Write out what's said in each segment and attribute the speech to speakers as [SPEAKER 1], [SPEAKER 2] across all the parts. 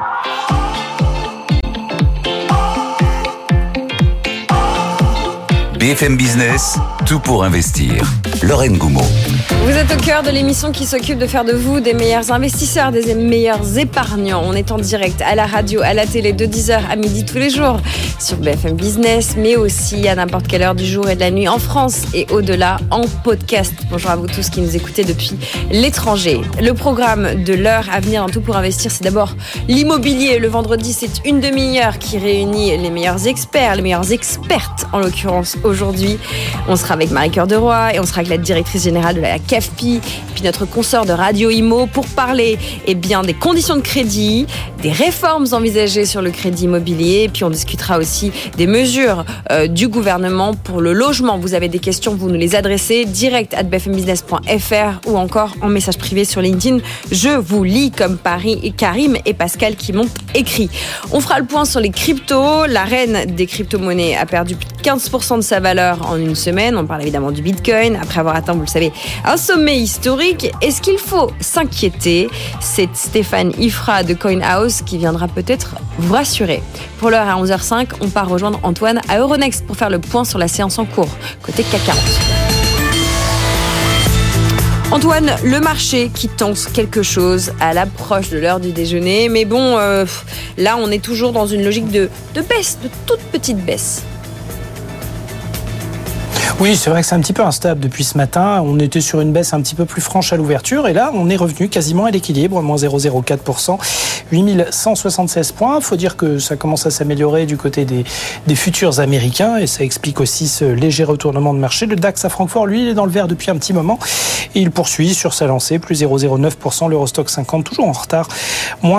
[SPEAKER 1] BFM Business, tout pour investir. Lorraine Goumeau.
[SPEAKER 2] Vous êtes au cœur de l'émission qui s'occupe de faire de vous des meilleurs investisseurs, des meilleurs épargnants. On est en direct à la radio, à la télé, de 10h à midi tous les jours sur BFM Business, mais aussi à n'importe quelle heure du jour et de la nuit en France et au-delà en podcast. Bonjour à vous tous qui nous écoutez depuis l'étranger. Le programme de l'heure à venir dans Tout pour investir, c'est d'abord l'immobilier. Le vendredi, c'est une demi-heure qui réunit les meilleurs experts, les meilleures expertes en l'occurrence aujourd'hui. On sera avec Marie-Cœur de Roy et on sera avec la directrice générale de la CAFPI, puis notre consoeur de Radio Imo pour parler des conditions de crédit, des réformes envisagées sur le crédit immobilier, et puis on discutera aussi des mesures du gouvernement pour le logement. Vous avez des questions, vous nous les adressez direct à bfmbusiness.fr ou encore en message privé sur LinkedIn. Je vous lis comme Paris et Karim et Pascal qui m'ont écrit. On fera le point sur les cryptos. La reine des crypto-monnaies a perdu plus de 15% de sa valeur en une semaine. On parle évidemment du Bitcoin après avoir atteint, vous le savez, un sommet historique. Est-ce qu'il faut s'inquiéter ? C'est Stéphane Ifra de CoinHouse qui viendra peut-être vous rassurer. Pour l'heure, à 11h05, on part rejoindre Antoine à Euronext pour faire le point sur la séance en cours, côté CAC 40. Antoine, le marché qui tente quelque chose à l'approche de l'heure du déjeuner. Mais bon, là, on est toujours dans une logique de baisse, de toute petite baisse.
[SPEAKER 3] Oui, c'est vrai que c'est un petit peu instable depuis ce matin. On était sur une baisse un petit peu plus franche à l'ouverture et là, on est revenu quasiment à l'équilibre, moins 0,04%, 8176 points. Il faut dire que ça commence à s'améliorer du côté des futurs américains et ça explique aussi ce léger retournement de marché. Le DAX à Francfort, lui, il est dans le vert depuis un petit moment et il poursuit sur sa lancée, plus 0,09%. L'Eurostock 50, toujours en retard, moins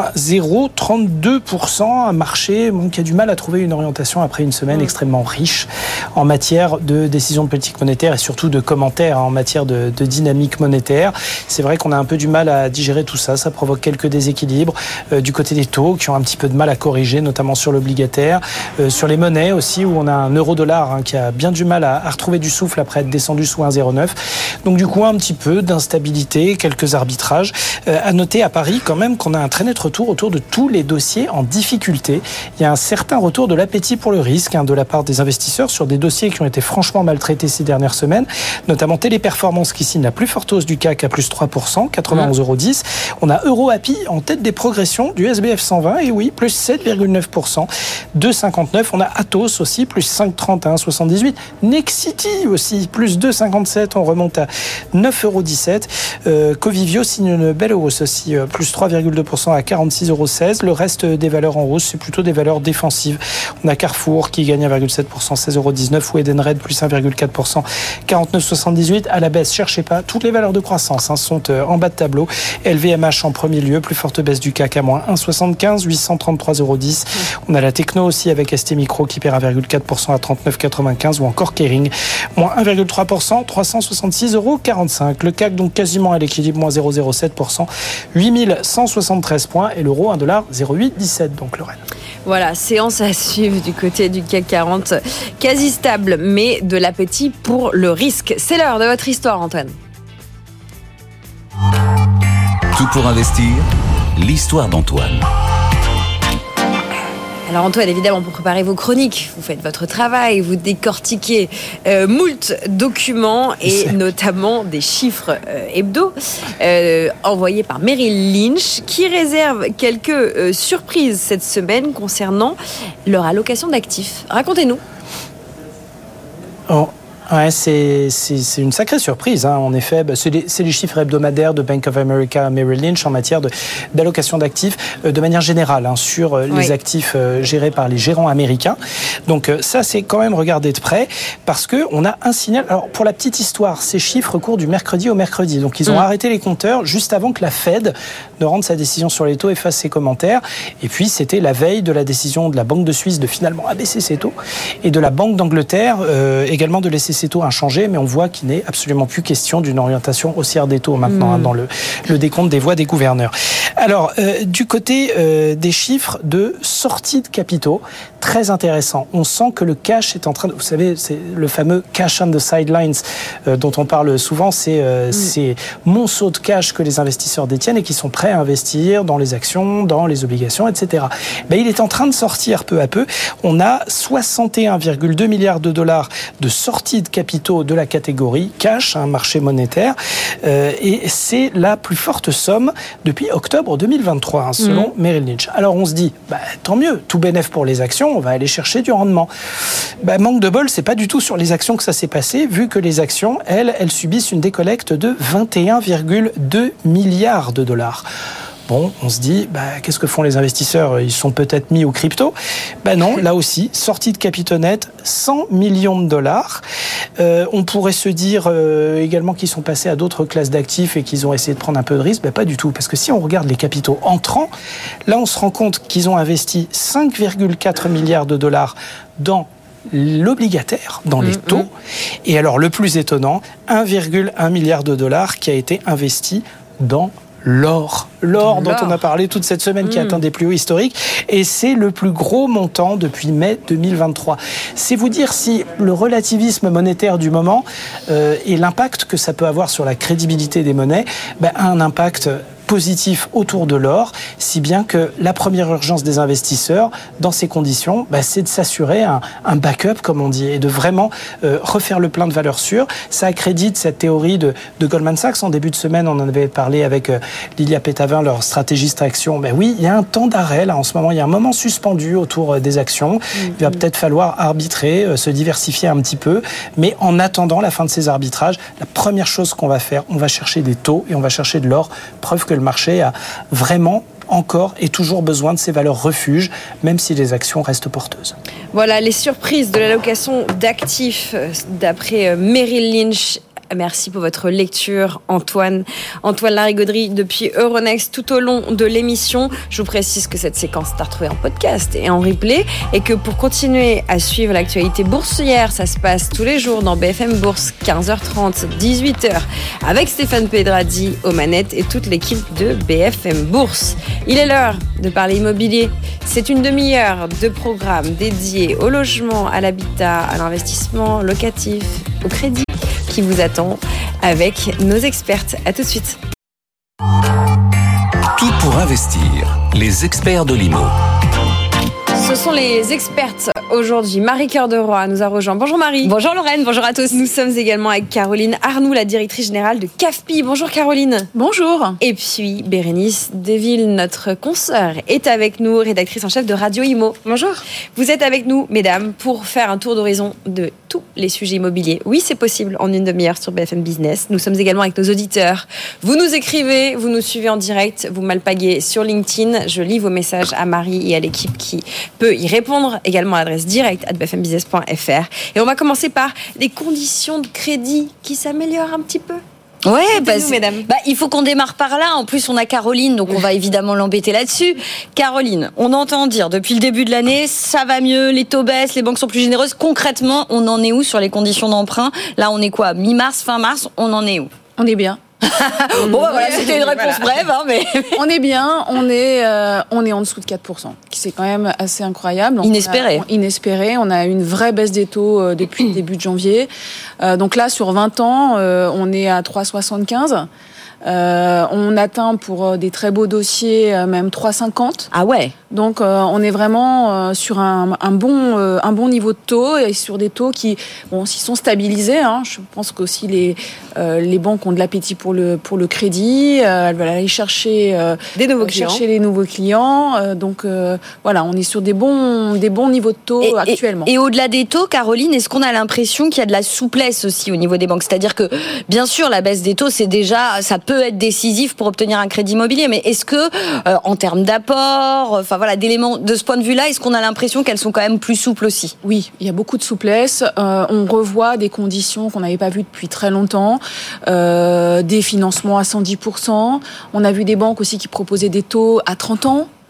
[SPEAKER 3] 0,32%. Un marché qui a du mal à trouver une orientation après une semaine extrêmement riche en matière de décision de politique monétaire et surtout de commentaires en matière de dynamique monétaire. C'est vrai qu'on a un peu du mal à digérer tout ça. Ça provoque quelques déséquilibres du côté des taux qui ont un petit peu de mal à corriger, notamment sur l'obligataire, sur les monnaies aussi où on a un euro-dollar qui a bien du mal à retrouver du souffle après être descendu sous 1,09. Donc du coup un petit peu d'instabilité, quelques arbitrages. À noter à Paris quand même qu'on a un très net retour autour de tous les dossiers en difficulté. Il y a un certain retour de l'appétit pour le risque de la part des investisseurs sur des dossiers qui ont été franchement maltraités ces dernières semaines, notamment Téléperformance qui signe la plus forte hausse du CAC à plus 3%, 91,10 €. On a EuroAPI en tête des progressions du SBF 120 et oui, plus 7,9%, 2,59. On a Atos aussi, plus 5,30 à 1,78. Nexity aussi, plus 2,57. On remonte à 9,17 €. Covivio signe une belle hausse aussi, plus 3,2% à 46,16 €. Le reste des valeurs en hausse, c'est plutôt des valeurs défensives. On a Carrefour qui gagne 1,7%, 16,19 € ou Edenred plus 1,4%, 49,78. À la baisse, cherchez pas, toutes les valeurs de croissance sont en bas de tableau. LVMH en premier lieu, plus forte baisse du CAC à moins 1,75, 833,10 €. On a la techno aussi avec ST Micro qui perd 1,4% à 39,95 ou encore Kering, moins 1,3%, 366,45 €. Le CAC donc quasiment à l'équilibre, moins 0,07%, 8173 points et l'euro 1,0817 donc Lorraine.
[SPEAKER 2] Voilà, séance à suivre du côté du CAC 40, quasi stable, mais de l'appétit pour le risque. C'est l'heure de votre histoire, Antoine.
[SPEAKER 1] Tout pour investir, l'histoire d'Antoine.
[SPEAKER 2] Alors Antoine, évidemment, pour préparer vos chroniques, vous faites votre travail, vous décortiquez moult documents et notamment des chiffres hebdo envoyés par Merrill Lynch qui réserve quelques surprises cette semaine concernant leur allocation d'actifs. Racontez-nous.
[SPEAKER 3] Ouais, c'est une sacrée surprise. En effet, c'est les chiffres hebdomadaires de Bank of America, Merrill Lynch en matière d'allocation d'actifs de manière générale sur les actifs gérés par les gérants américains. Donc ça, c'est quand même regardé de près parce que on a un signal. Alors pour la petite histoire, ces chiffres courent du mercredi au mercredi. Donc ils ont arrêté les compteurs juste avant que la Fed ne rende sa décision sur les taux et fasse ses commentaires. Et puis c'était la veille de la décision de la Banque de Suisse de finalement abaisser ses taux et de la Banque d'Angleterre également de laisser ses taux inchangés, mais on voit qu'il n'est absolument plus question d'une orientation haussière des taux maintenant dans le décompte des voix des gouverneurs. Alors, du côté des chiffres de sortie de capitaux, très intéressant. On sent que le cash est en train de... Vous savez, c'est le fameux cash on the sidelines dont on parle souvent. C'est monceaux de cash que les investisseurs détiennent et qui sont prêts à investir dans les actions, dans les obligations, etc. Il est en train de sortir peu à peu. On a 61,2 milliards de dollars de sortie de capitaux de la catégorie cash, un marché monétaire, et c'est la plus forte somme depuis octobre 2023, selon Merrill Lynch. Alors on se dit, tant mieux, tout bénef pour les actions, on va aller chercher du rendement. Manque de bol, c'est pas du tout sur les actions que ça s'est passé, vu que les actions, elles subissent une décollecte de 21,2 milliards de dollars. Bon, on se dit, qu'est-ce que font les investisseurs ? Ils sont peut-être mis au crypto. Non, là aussi, sortie de capitaux nets, 100 millions de dollars. On pourrait se dire également qu'ils sont passés à d'autres classes d'actifs et qu'ils ont essayé de prendre un peu de risque. Pas du tout, parce que si on regarde les capitaux entrants, là on se rend compte qu'ils ont investi 5,4 milliards de dollars dans l'obligataire, dans les taux. Et alors le plus étonnant, 1,1 milliard de dollars qui a été investi dans l'or dont on a parlé toute cette semaine, qui atteint des plus hauts historiques, et c'est le plus gros montant depuis mai 2023. C'est vous dire si le relativisme monétaire du moment et l'impact que ça peut avoir sur la crédibilité des monnaies a un impact positif autour de l'or, si bien que la première urgence des investisseurs, dans ces conditions, c'est de s'assurer un backup, comme on dit, et de vraiment refaire le plein de valeurs sûres. Ça accrédite cette théorie de Goldman Sachs. En début de semaine, on en avait parlé avec Lilia Pétavin, leur stratégiste action. Oui, il y a un temps d'arrêt, là, en ce moment. Il y a un moment suspendu autour des actions. Il va peut-être falloir arbitrer, se diversifier un petit peu. Mais en attendant la fin de ces arbitrages, la première chose qu'on va faire, on va chercher des taux et on va chercher de l'or. Preuve que le marché a vraiment encore et toujours besoin de ces valeurs refuges, même si les actions restent porteuses.
[SPEAKER 2] Voilà les surprises de l'allocation d'actifs d'après Merrill Lynch. Merci pour votre lecture, Antoine Larigauderie depuis Euronext tout au long de l'émission. Je vous précise que cette séquence est à retrouver en podcast et en replay, et que pour continuer à suivre l'actualité boursière, ça se passe tous les jours dans BFM Bourse, 15h30, 18h, avec Stéphane Pedradi aux manettes et toute l'équipe de BFM Bourse. Il est l'heure de parler immobilier. C'est une demi-heure de programme dédié au logement, à l'habitat, à l'investissement locatif, au crédit, qui vous attend avec nos expertes. À tout de suite.
[SPEAKER 1] Tout pour investir. Les experts de l'IMO.
[SPEAKER 2] Ce sont les expertes aujourd'hui. Marie Cœur de Roy nous a rejoint. Bonjour Marie.
[SPEAKER 4] Bonjour Lorraine, bonjour à tous.
[SPEAKER 2] Nous sommes également avec Caroline Arnoux, la directrice générale de CAFPI. Bonjour Caroline.
[SPEAKER 4] Bonjour.
[SPEAKER 2] Et puis Bérénice Deville, notre consoeur, est avec nous, rédactrice en chef de Radio Imo.
[SPEAKER 4] Bonjour.
[SPEAKER 2] Vous êtes avec nous, mesdames, pour faire un tour d'horizon de tous les sujets immobiliers. Oui, c'est possible en une demi-heure sur BFM Business. Nous sommes également avec nos auditeurs. Vous nous écrivez, vous nous suivez en direct, vous m'alpaguez sur LinkedIn. Je lis vos messages à Marie et à l'équipe qui peut y répondre, également à l'adresse direct@bfmbusiness.fr. Et on va commencer par les conditions de crédit qui s'améliorent un petit peu.
[SPEAKER 4] Ouais,
[SPEAKER 2] mesdames.
[SPEAKER 4] Il faut qu'on démarre par là. En plus, on a Caroline, donc on va évidemment l'embêter là-dessus. Caroline, on entend dire depuis le début de l'année, ça va mieux, les taux baissent, les banques sont plus généreuses. Concrètement, on en est où sur les conditions d'emprunt ? Là, on est quoi ? Mi-mars, fin mars, on en est où ?
[SPEAKER 5] On est bien.
[SPEAKER 4] Voilà, c'était une réponse brève, mais
[SPEAKER 5] on est bien, on est en dessous de 4%, c'est quand même assez incroyable. Donc inespéré. On a une vraie baisse des taux depuis le début de janvier. Donc là, sur 20 ans, on est à 3,75. On atteint pour des très beaux dossiers même 3,50.
[SPEAKER 4] Ah ouais.
[SPEAKER 5] Donc on est vraiment sur un bon niveau de taux, et sur des taux qui s'y sont stabilisés. Je pense qu'aussi les banques ont de l'appétit pour le crédit. Elles veulent aller chercher
[SPEAKER 2] des nouveaux clients.
[SPEAKER 5] Chercher les nouveaux clients. Donc voilà, on est sur des bons niveaux de taux actuellement.
[SPEAKER 4] Et au-delà des taux, Caroline, est-ce qu'on a l'impression qu'il y a de la souplesse aussi au niveau des banques ? C'est-à-dire que bien sûr la baisse des taux, c'est déjà, ça peut être décisif pour obtenir un crédit immobilier, mais est-ce que en termes d'apport, d'éléments de ce point de vue-là, est-ce qu'on a l'impression qu'elles sont quand même plus souples aussi ?
[SPEAKER 5] Oui, il y a beaucoup de souplesse. On revoit des conditions qu'on n'avait pas vues depuis très longtemps, des financements à 110%. On a vu des banques aussi qui proposaient des taux à 30 ans.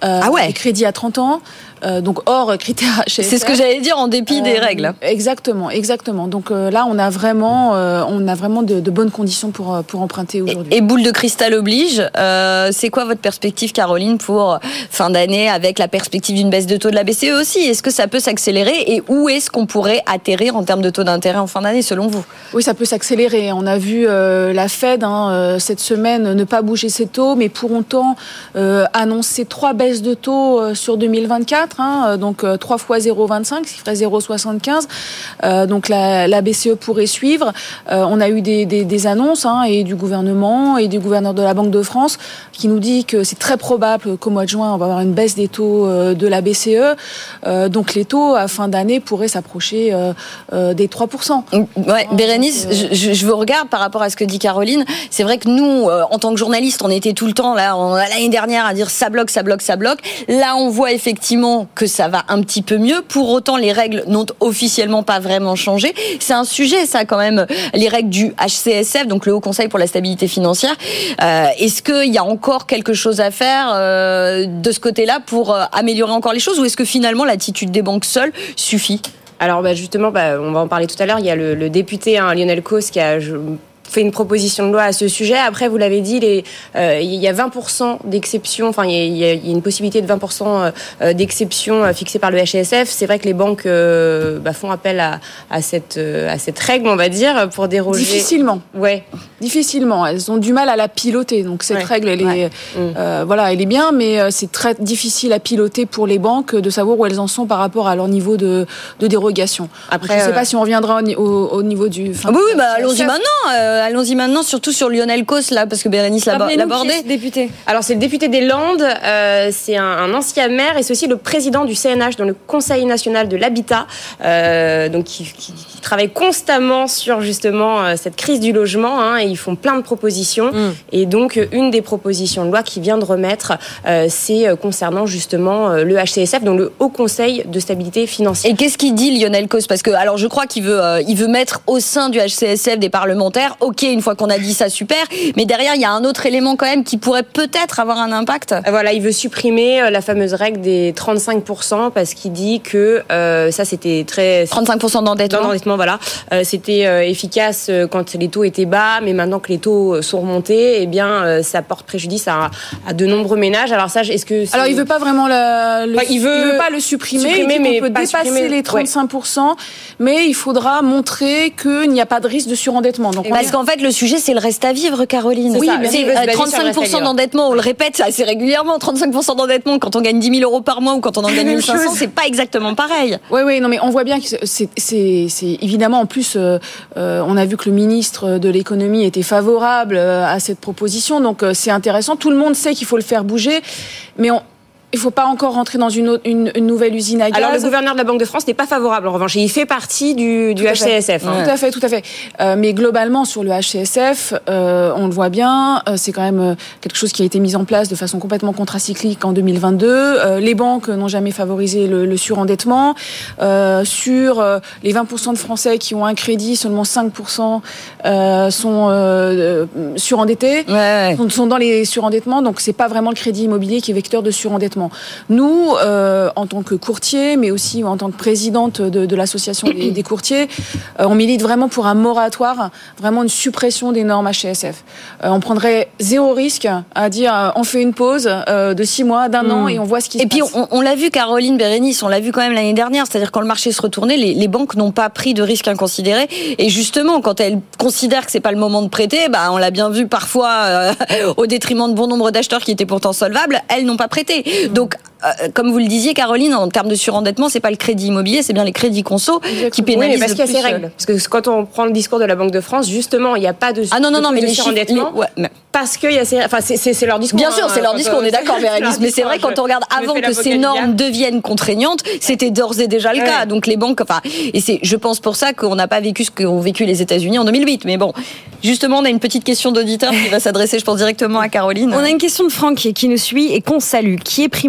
[SPEAKER 5] des crédits à 30 ans. Donc hors critères HSF.
[SPEAKER 4] C'est ce que j'allais dire en dépit des règles.
[SPEAKER 5] Exactement. Donc là, on a vraiment de bonnes conditions pour emprunter aujourd'hui.
[SPEAKER 4] Et boule de cristal oblige. C'est quoi votre perspective, Caroline, pour fin d'année avec la perspective d'une baisse de taux de la BCE aussi? Est-ce que ça peut s'accélérer et où est-ce qu'on pourrait atterrir en termes de taux d'intérêt en fin d'année, selon vous?
[SPEAKER 5] Oui, ça peut s'accélérer. On a vu la Fed cette semaine ne pas bouger ses taux, mais pour autant annoncer 3 baisses de taux sur 2024. Donc 3 fois 0,25, ce qui ferait 0,75. Donc la BCE pourrait suivre. On a eu des annonces et du gouvernement et du gouverneur de la Banque de France qui nous dit que c'est très probable qu'au mois de juin, on va avoir une baisse des taux de la BCE. Donc les taux à fin d'année pourraient s'approcher des 3%.
[SPEAKER 4] Ouais, Bérénice, je vous regarde par rapport à ce que dit Caroline. C'est vrai que nous, en tant que journalistes, on était tout le temps là, l'année dernière, à dire ça bloque. Là, on voit effectivement que ça va un petit peu mieux. Pour autant, les règles n'ont officiellement pas vraiment changé. C'est un sujet, ça, quand même, les règles du HCSF, donc le Haut Conseil pour la stabilité financière. Est-ce qu'il y a encore quelque chose à faire de ce côté-là pour améliorer encore les choses, ou est-ce que finalement l'attitude des banques seules suffit?
[SPEAKER 6] Alors justement, on va en parler tout à l'heure. Il y a le député Lionel Causse qui a fait une proposition de loi à ce sujet. Après, vous l'avez dit, il y a 20% d'exceptions, enfin il y a une possibilité de 20% d'exceptions fixées par le HCSF. C'est vrai que les banques font appel à cette règle, on va dire, pour déroger.
[SPEAKER 5] Difficilement.
[SPEAKER 6] Ouais.
[SPEAKER 5] Difficilement. Elles ont du mal à la piloter. Donc cette règle, elle est, elle est bien, mais c'est très difficile à piloter pour les banques de savoir où elles en sont par rapport à leur niveau de dérogation. Après, je ne sais pas si on reviendra au niveau du.
[SPEAKER 4] Allons-y maintenant, surtout sur Lionel Causse, là, parce que Bérénice l'a abordé.
[SPEAKER 6] Député. Alors, c'est le député des Landes, c'est un ancien maire, et c'est aussi le président du CNH, dans le Conseil national de l'habitat, donc qui travaille constamment sur, justement, cette crise du logement, et ils font plein de propositions. Et donc, une des propositions de loi qu'il vient de remettre, c'est concernant, justement, le HCSF, donc le Haut Conseil de stabilité financière.
[SPEAKER 4] Et qu'est-ce qu'il dit, Lionel Causse? Parce que, alors, je crois qu'il veut mettre au sein du HCSF des parlementaires. Ok, une fois qu'on a dit ça, super. Mais derrière, il y a un autre élément quand même qui pourrait peut-être avoir un impact.
[SPEAKER 6] Voilà, il veut supprimer la fameuse règle des 35% parce qu'il dit que ça, c'était très...
[SPEAKER 4] 35% d'endettement.
[SPEAKER 6] Voilà. C'était efficace quand les taux étaient bas, mais maintenant que les taux sont remontés, ça porte préjudice à de nombreux ménages. Alors ça, est-ce que...
[SPEAKER 5] Alors, il veut pas vraiment il veut pas le supprimer mais on peut dépasser les 35%, mais il faudra montrer qu'il n'y a pas de risque de surendettement. Donc,
[SPEAKER 4] parce qu'en fait, le sujet, c'est le reste à vivre, Caroline.
[SPEAKER 5] Oui,
[SPEAKER 4] c'est 35% d'endettement, on le répète assez régulièrement. 35% d'endettement, quand on gagne 10 000 € par mois ou quand on en gagne 1 500, c'est pas exactement pareil.
[SPEAKER 5] Oui, non, mais on voit bien que c'est évidemment, en plus, on a vu que le ministre de l'économie était favorable à cette proposition, donc c'est intéressant. Tout le monde sait qu'il faut le faire bouger, mais il ne faut pas encore rentrer dans une nouvelle usine à gaz.
[SPEAKER 6] Alors, le gouverneur de la Banque de France n'est pas favorable, en revanche. Il fait partie du HCSF.
[SPEAKER 5] Tout à fait. Mais globalement, sur le HCSF, on le voit bien, c'est quand même quelque chose qui a été mis en place de façon complètement contracyclique en 2022. Les banques n'ont jamais favorisé le surendettement. Sur les 20% de Français qui ont un crédit, seulement 5% sont surendettés, sont dans les surendettements. Donc, c'est pas vraiment le crédit immobilier qui est vecteur de surendettement. Nous, en tant que courtier, mais aussi en tant que présidente de l'association des courtiers, on milite vraiment pour un moratoire, vraiment une suppression des normes HCSF. On prendrait 0 risque à dire on fait une pause de 6 mois, d'1 an et on voit ce qui se passe.
[SPEAKER 4] Et puis on l'a vu, Caroline, Bérénice, on l'a vu quand même l'année dernière, c'est-à-dire quand le marché se retournait, les banques n'ont pas pris de risques inconsidérés. Et justement, quand elles considèrent que c'est pas le moment de prêter, on l'a bien vu parfois au détriment de bon nombre d'acheteurs qui étaient pourtant solvables, elles n'ont pas prêté. Donc, comme vous le disiez, Caroline, en termes de surendettement, c'est pas le crédit immobilier, c'est bien les crédits conso qui pénalisent.
[SPEAKER 6] Oui, parce qu'il y a ces règles. Parce que quand on prend le discours de la Banque de France, justement, il n'y a pas de surendettement. Parce que c'est leur discours.
[SPEAKER 4] Bien sûr, c'est leur discours, on est d'accord, Bérénice. Mais c'est vrai, quand on regarde avant que ces normes deviennent contraignantes, c'était d'ores et déjà le cas. Donc les banques, et c'est, je pense pour ça qu'on n'a pas vécu ce qu'ont vécu les États-Unis en 2008. Mais bon, justement, on a une petite question d'auditeur qui va s'adresser, je pense, directement à Caroline.
[SPEAKER 2] On a une question de Franck qui nous suit et qu'on salue, qui est primo-accédant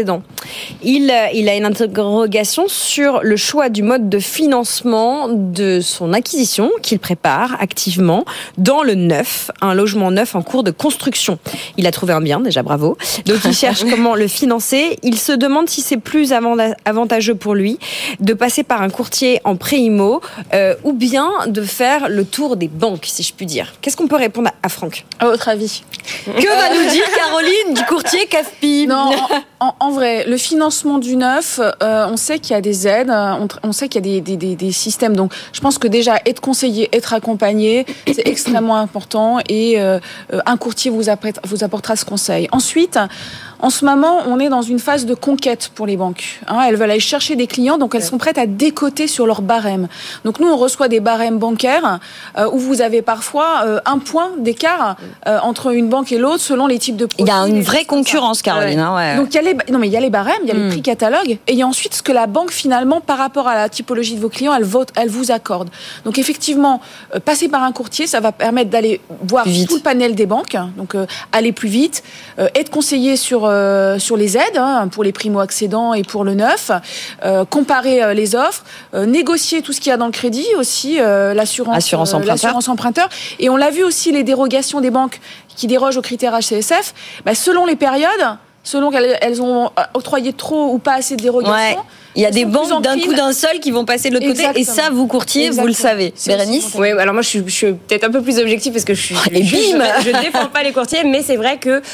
[SPEAKER 2] primo-accédant. Il a une interrogation sur le choix du mode de financement de son acquisition qu'il prépare activement dans le neuf, un logement neuf en cours de construction. Il a trouvé un bien, déjà bravo. Donc il cherche comment le financer. Il se demande si c'est plus avantageux pour lui de passer par un courtier en pré-IMO ou bien de faire le tour des banques, si je puis dire. Qu'est-ce qu'on peut répondre à Franck ?
[SPEAKER 5] À votre avis ?
[SPEAKER 4] Que va nous dire Caroline du courtier CAFPI ?
[SPEAKER 5] Non, en vrai, le financement du neuf, on sait qu'il y a des aides, on sait qu'il y a des systèmes. Donc, je pense que déjà, être conseillé, être accompagné, c'est extrêmement important et un courtier vous apportera ce conseil. Ensuite, en ce moment, on est dans une phase de conquête pour les banques. Elles veulent aller chercher des clients, donc elles sont prêtes à décoter sur leur barème. Donc nous, on reçoit des barèmes bancaires où vous avez parfois un point d'écart entre une banque et l'autre selon les types de produits.
[SPEAKER 4] Il y a une vraie concurrence, Caroline.
[SPEAKER 5] Ouais. Donc il y a les barèmes, il y a les prix catalogues, et il y a ensuite ce que la banque finalement, par rapport à la typologie de vos clients, elle vous accorde. Donc effectivement, passer par un courtier, ça va permettre d'aller voir tout le panel des banques, donc aller plus vite, être conseillé sur les aides pour les primo-accédants et pour le neuf, comparer les offres, négocier tout ce qu'il y a dans le crédit aussi, l'assurance emprunteur. Et on l'a vu aussi, les dérogations des banques qui dérogent aux critères HCSF, selon les périodes, selon qu'elles ont octroyé trop ou pas assez de dérogations.
[SPEAKER 4] Ouais. Il y a des banques d'un seul qui vont passer de l'autre côté. Et ça, vous, courtiers, vous le savez. Bérénice ?
[SPEAKER 6] Oui, alors moi, je suis peut-être un peu plus objective parce que je défends pas les courtiers, mais c'est vrai que,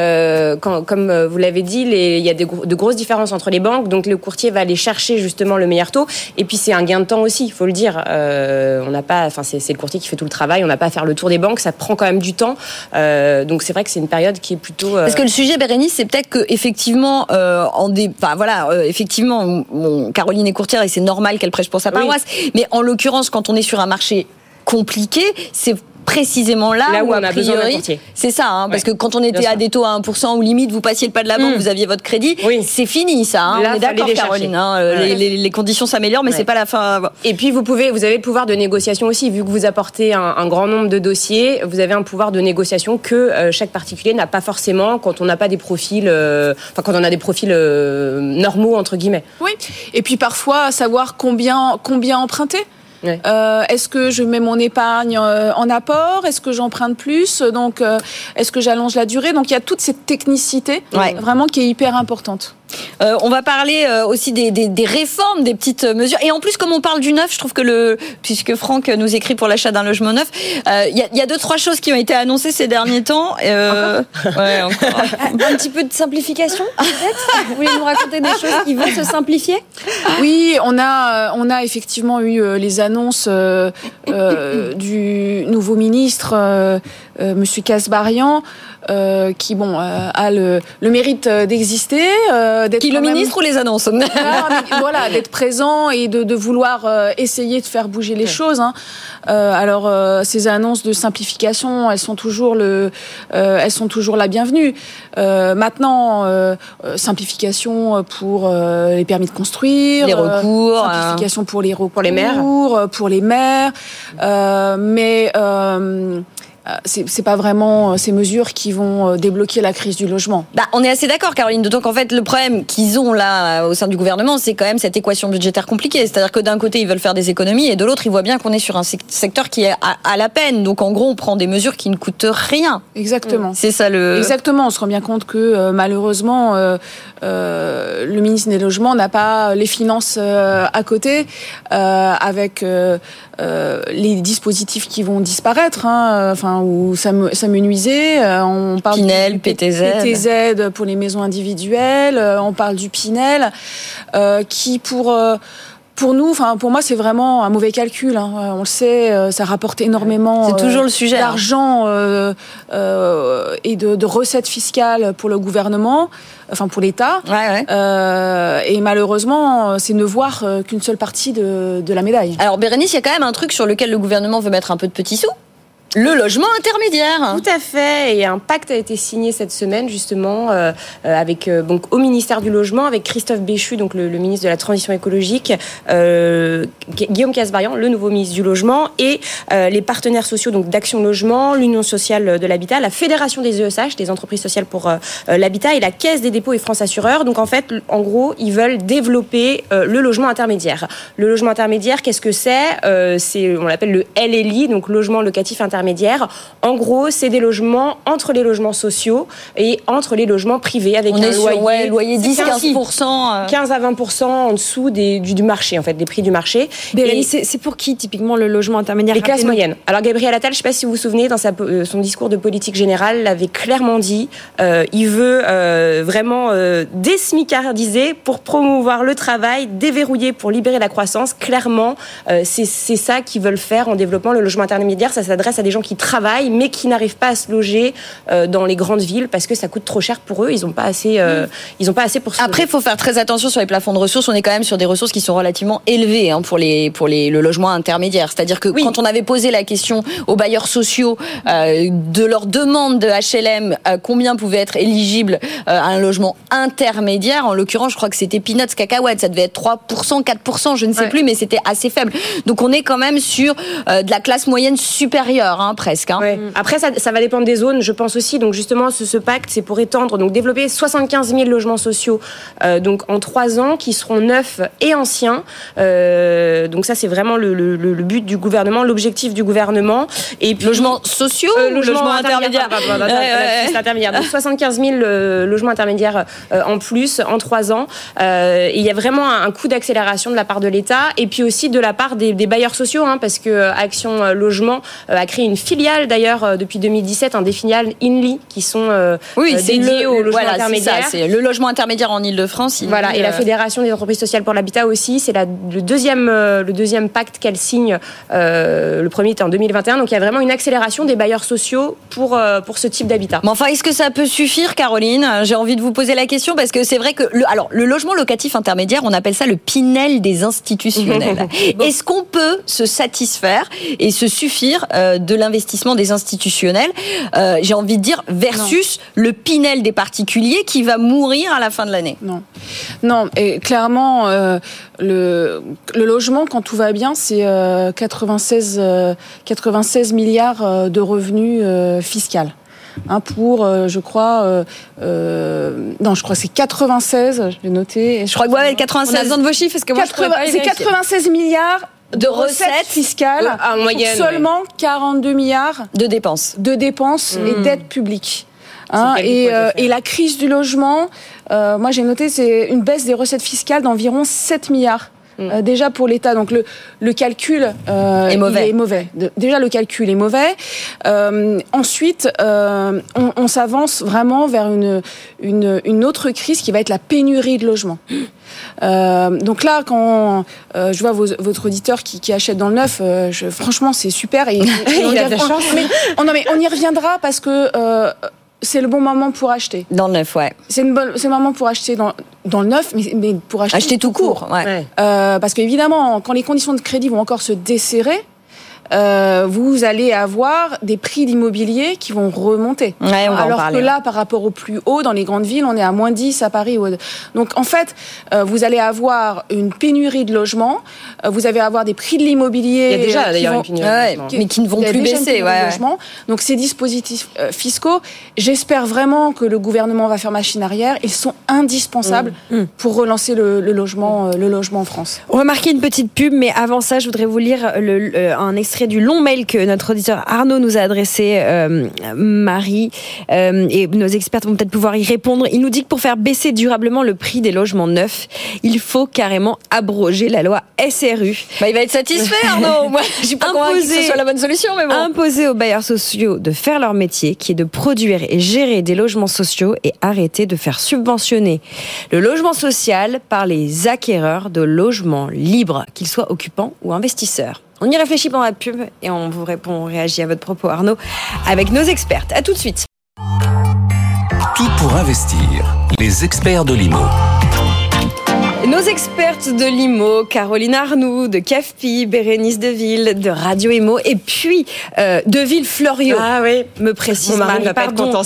[SPEAKER 6] comme vous l'avez dit, il y a de grosses différences entre les banques. Donc, le courtier va aller chercher justement le meilleur taux. Et puis, c'est un gain de temps aussi, il faut le dire. On n'a pas, c'est le courtier qui fait tout le travail. On n'a pas à faire le tour des banques. Ça prend quand même du temps. Donc, c'est vrai que c'est une période qui est plutôt.
[SPEAKER 4] Parce que le sujet, Bérénice, c'est peut-être que effectivement, effectivement. Caroline est courtière et c'est normal qu'elle prêche pour sa paroisse. Oui. Mais en l'occurrence, quand on est sur un marché compliqué, c'est précisément là où
[SPEAKER 6] on a besoin d'un courtier.
[SPEAKER 4] C'est ça, parce que quand on était à des taux à 1% ou limite, vous passiez le pas de la banque, vous aviez votre crédit, c'est fini ça. Là, on est d'accord, Caroline. Les conditions s'améliorent, mais c'est pas la fin.
[SPEAKER 6] Et puis vous avez le pouvoir de négociation aussi, vu que vous apportez un grand nombre de dossiers, vous avez un pouvoir de négociation que chaque particulier n'a pas forcément quand on n'a pas des profils, quand on a des profils normaux entre guillemets.
[SPEAKER 5] Oui. Et puis parfois savoir combien emprunter. Ouais. Est-ce que je mets mon épargne en apport ? Est-ce que j'emprunte plus ? Donc, est-ce que j'allonge la durée ? Donc, il y a toute cette technicité vraiment qui est hyper importante.
[SPEAKER 4] On va parler aussi des réformes, des petites mesures. Et en plus, comme on parle du neuf, je trouve que puisque Franck nous écrit pour l'achat d'un logement neuf, il y a 2-3 choses qui ont été annoncées ces derniers temps.
[SPEAKER 2] Encore. Un petit peu de simplification, peut-être ? Vous voulez nous raconter des choses qui vont se simplifier ?
[SPEAKER 5] Oui, on a effectivement eu les annonces du nouveau ministre, Monsieur Kasbarian, qui a le mérite d'exister.
[SPEAKER 4] Qui le ministre ou les annonces ?
[SPEAKER 5] Voilà, d'être présent et de vouloir essayer de faire bouger les choses. Alors, ces annonces de simplification, elles sont toujours la bienvenue. Maintenant, simplification pour les permis de construire,
[SPEAKER 4] les recours,
[SPEAKER 5] simplification pour les recours,
[SPEAKER 6] pour les maires,
[SPEAKER 5] mais c'est pas vraiment ces mesures qui vont débloquer la crise du logement.
[SPEAKER 4] On est assez d'accord, Caroline, d'autant qu'en fait le problème qu'ils ont là au sein du gouvernement, c'est quand même cette équation budgétaire compliquée. C'est-à-dire que d'un côté ils veulent faire des économies et de l'autre ils voient bien qu'on est sur un secteur qui est à la peine. Donc en gros on prend des mesures qui ne coûtent rien.
[SPEAKER 5] Exactement.
[SPEAKER 4] C'est ça
[SPEAKER 5] Exactement. On se rend bien compte que malheureusement le ministre des Logements n'a pas les finances à côté avec les dispositifs qui vont disparaître. Ou s'amenuiser. On parle
[SPEAKER 4] Pinel, PTZ
[SPEAKER 5] pour les maisons individuelles. On parle du Pinel, qui pour nous, pour moi, c'est vraiment un mauvais calcul. On le sait, ça rapporte énormément
[SPEAKER 4] c'est toujours le sujet,
[SPEAKER 5] d'argent et de recettes fiscales pour le gouvernement, pour l'État. Et malheureusement, c'est ne voir qu'une seule partie de la médaille.
[SPEAKER 4] Alors, Bérénice, il y a quand même un truc sur lequel le gouvernement veut mettre un peu de petits sous. le logement intermédiaire.
[SPEAKER 6] Tout à fait. Et un pacte a été signé cette semaine, justement, avec donc au ministère du Logement, avec Christophe Béchu, donc le ministre de la Transition écologique, Guillaume Kasbarian, le nouveau ministre du Logement, et les partenaires sociaux donc d'Action Logement, l'Union sociale de l'habitat, la Fédération des ESH, des entreprises sociales pour l'habitat, et la Caisse des dépôts et France Assureurs. Donc en fait, en gros, ils veulent développer le logement intermédiaire. Le logement intermédiaire, qu'est-ce que c'est ? On l'appelle le LLI, donc logement locatif intermédiaire. En gros, c'est des logements entre les logements sociaux et entre les logements privés, avec
[SPEAKER 4] loyer 10-15%.
[SPEAKER 6] 15 à 20% en dessous du marché, en fait, des prix du marché.
[SPEAKER 2] Et c'est pour qui, typiquement, le logement intermédiaire ?
[SPEAKER 6] Les classes moyennes. Alors, Gabriel Attal, je ne sais pas si vous vous souvenez, dans son discours de politique générale, l'avait clairement dit, il veut vraiment désmicardiser pour promouvoir le travail, déverrouiller pour libérer la croissance. Clairement, c'est ça qu'ils veulent faire en développant le logement intermédiaire. Ça s'adresse à des gens qui travaillent, mais qui n'arrivent pas à se loger dans les grandes villes parce que ça coûte trop cher pour eux. Ils n'ont pas assez pour se
[SPEAKER 4] Après, il faut faire très attention sur les plafonds de ressources. On est quand même sur des ressources qui sont relativement élevées pour le logement intermédiaire. C'est-à-dire que quand on avait posé la question aux bailleurs sociaux de leur demande de HLM, combien pouvait être éligible à un logement intermédiaire, en l'occurrence, je crois que c'était peanuts cacahuètes. Ça devait être 3%, 4%, je ne sais plus, mais c'était assez faible. Donc on est quand même sur de la classe moyenne supérieure, presque.
[SPEAKER 6] Ouais. Après, ça va dépendre des zones, je pense aussi. Donc justement, ce pacte, c'est pour étendre, donc développer 75 000 logements sociaux donc en 3 ans, qui seront neufs et anciens. Donc ça, c'est vraiment le but du gouvernement, l'objectif du gouvernement. Et puis,
[SPEAKER 4] logements sociaux ou logements intermédiaires
[SPEAKER 6] intermédiaire. Donc 75 000 logements intermédiaires en plus en 3 ans. Et il y a vraiment un coup d'accélération de la part de l'État, et puis aussi de la part des bailleurs sociaux, parce que Action Logement a créé une filiale d'ailleurs depuis 2017, des filiales INLI qui sont dédiées au logement intermédiaire.
[SPEAKER 4] C'est le logement intermédiaire en Ile-de-France.
[SPEAKER 6] Et la Fédération des entreprises sociales pour l'habitat aussi, c'est le deuxième pacte qu'elle signe. Le premier était en 2021, donc il y a vraiment une accélération des bailleurs sociaux pour ce type d'habitat.
[SPEAKER 4] Mais enfin, est-ce que ça peut suffire, Caroline ? J'ai envie de vous poser la question parce que c'est vrai que le logement locatif intermédiaire, on appelle ça le Pinel des institutionnels. Est-ce qu'on peut se satisfaire et se suffire de l'investissement des institutionnels, j'ai envie de dire, versus le Pinel des particuliers qui va mourir à la fin de l'année ?
[SPEAKER 5] Non, et clairement, le logement, quand tout va bien, c'est 96 milliards de revenus fiscaux. Pour, je crois c'est 96, je l'ai noté.
[SPEAKER 4] Je crois que 96 ans de vos chiffres, parce que moi,
[SPEAKER 5] c'est 96 milliards de recettes fiscales
[SPEAKER 6] en moyenne,
[SPEAKER 5] pour seulement 42 milliards
[SPEAKER 4] de dépenses
[SPEAKER 5] et d'aides publiques. Et la crise du logement, moi j'ai noté, c'est une baisse des recettes fiscales d'environ 7 milliards. Déjà pour l'État, donc le calcul est mauvais. Déjà le calcul est mauvais. Ensuite, on s'avance vraiment vers une autre crise qui va être la pénurie de logements. Donc là, quand je vois votre auditeur qui achète dans le neuf, franchement c'est super. Et
[SPEAKER 6] il a de la chance.
[SPEAKER 5] Mais on y reviendra parce que c'est le bon moment pour acheter.
[SPEAKER 4] Dans le neuf, ouais.
[SPEAKER 5] C'est le moment pour acheter dans le neuf, mais pour acheter
[SPEAKER 4] tout court. Ouais.
[SPEAKER 5] Parce qu'évidemment, quand les conditions de crédit vont encore se desserrer, vous allez avoir des prix d'immobilier qui vont remonter.
[SPEAKER 4] Ouais,
[SPEAKER 5] alors que là, par rapport au plus haut, dans les grandes villes, on est à moins 10 à Paris. Donc en fait, vous allez avoir une pénurie de logements, vous allez avoir des prix de l'immobilier.
[SPEAKER 6] Il y a déjà d'ailleurs une pénurie de logements.
[SPEAKER 4] Mais qui ne vont plus baisser.
[SPEAKER 5] Donc ces dispositifs fiscaux, j'espère vraiment que le gouvernement va faire machine arrière. Ils sont indispensables pour relancer le logement en France.
[SPEAKER 2] On va marquer une petite pub, mais avant ça, je voudrais vous lire un extrait du long mail que notre auditeur Arnaud nous a adressé, Marie, et nos experts vont peut-être pouvoir y répondre. Il nous dit que pour faire baisser durablement le prix des logements neufs, il faut carrément abroger la loi SRU.
[SPEAKER 4] Il va être satisfait, Arnaud. Moi, je suis pas convaincue que ce soit la bonne solution, mais bon.
[SPEAKER 2] Imposer aux bailleurs sociaux de faire leur métier, qui est de produire et gérer des logements sociaux, et arrêter de faire subventionner le logement social par les acquéreurs de logements libres, qu'ils soient occupants ou investisseurs. On y réfléchit pendant la pub et on vous répond, on réagit à votre propos, Arnaud, avec nos expertes. À tout de suite.
[SPEAKER 1] Tout pour investir. Les experts de l'IMO.
[SPEAKER 2] Nos expertes de l'IMO, Caroline Arnoux, de CAFPI, Bérénice Deville, de Radio Imo, et puis Deville-Fleuriot.
[SPEAKER 6] Ah oui,
[SPEAKER 2] me précise
[SPEAKER 6] mon mari va pas être content,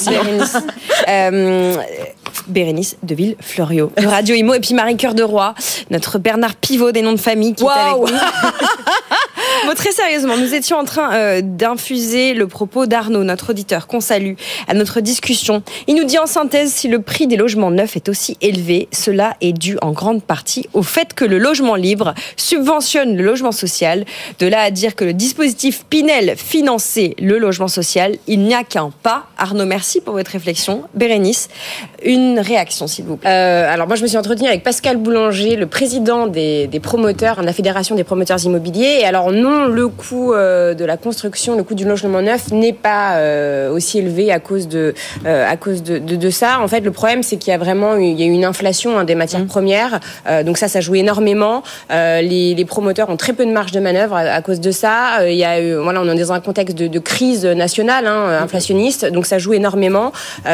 [SPEAKER 2] Bérénice Deville-Fleuriot de Radio Imo, et puis Marie-Cœur de Roy, notre Bernard Pivot des noms de famille qui est avec nous. Bon, très sérieusement, nous étions en train d'infuser le propos d'Arnaud, notre auditeur, qu'on salue, à notre discussion. Il nous dit en synthèse, si le prix des logements neufs est aussi élevé, cela est dû en grande partie au fait que le logement libre subventionne le logement social. De là à dire que le dispositif Pinel finançait le logement social, il n'y a qu'un pas. Arnaud, merci pour votre réflexion. Bérénice, une réaction, s'il vous plaît.
[SPEAKER 6] Alors moi, je me suis entretenue avec Pascal Boulanger, le président des promoteurs, de la Fédération des promoteurs immobiliers. Et alors non, le coût de la construction, le coût du logement neuf n'est pas aussi élevé à cause de ça. En fait, le problème, c'est qu'il y a vraiment eu une inflation des matières premières. Donc ça joue énormément. Les promoteurs ont très peu de marge de manœuvre à cause de ça. On est dans un contexte de crise nationale, inflationniste. Donc ça joue énormément.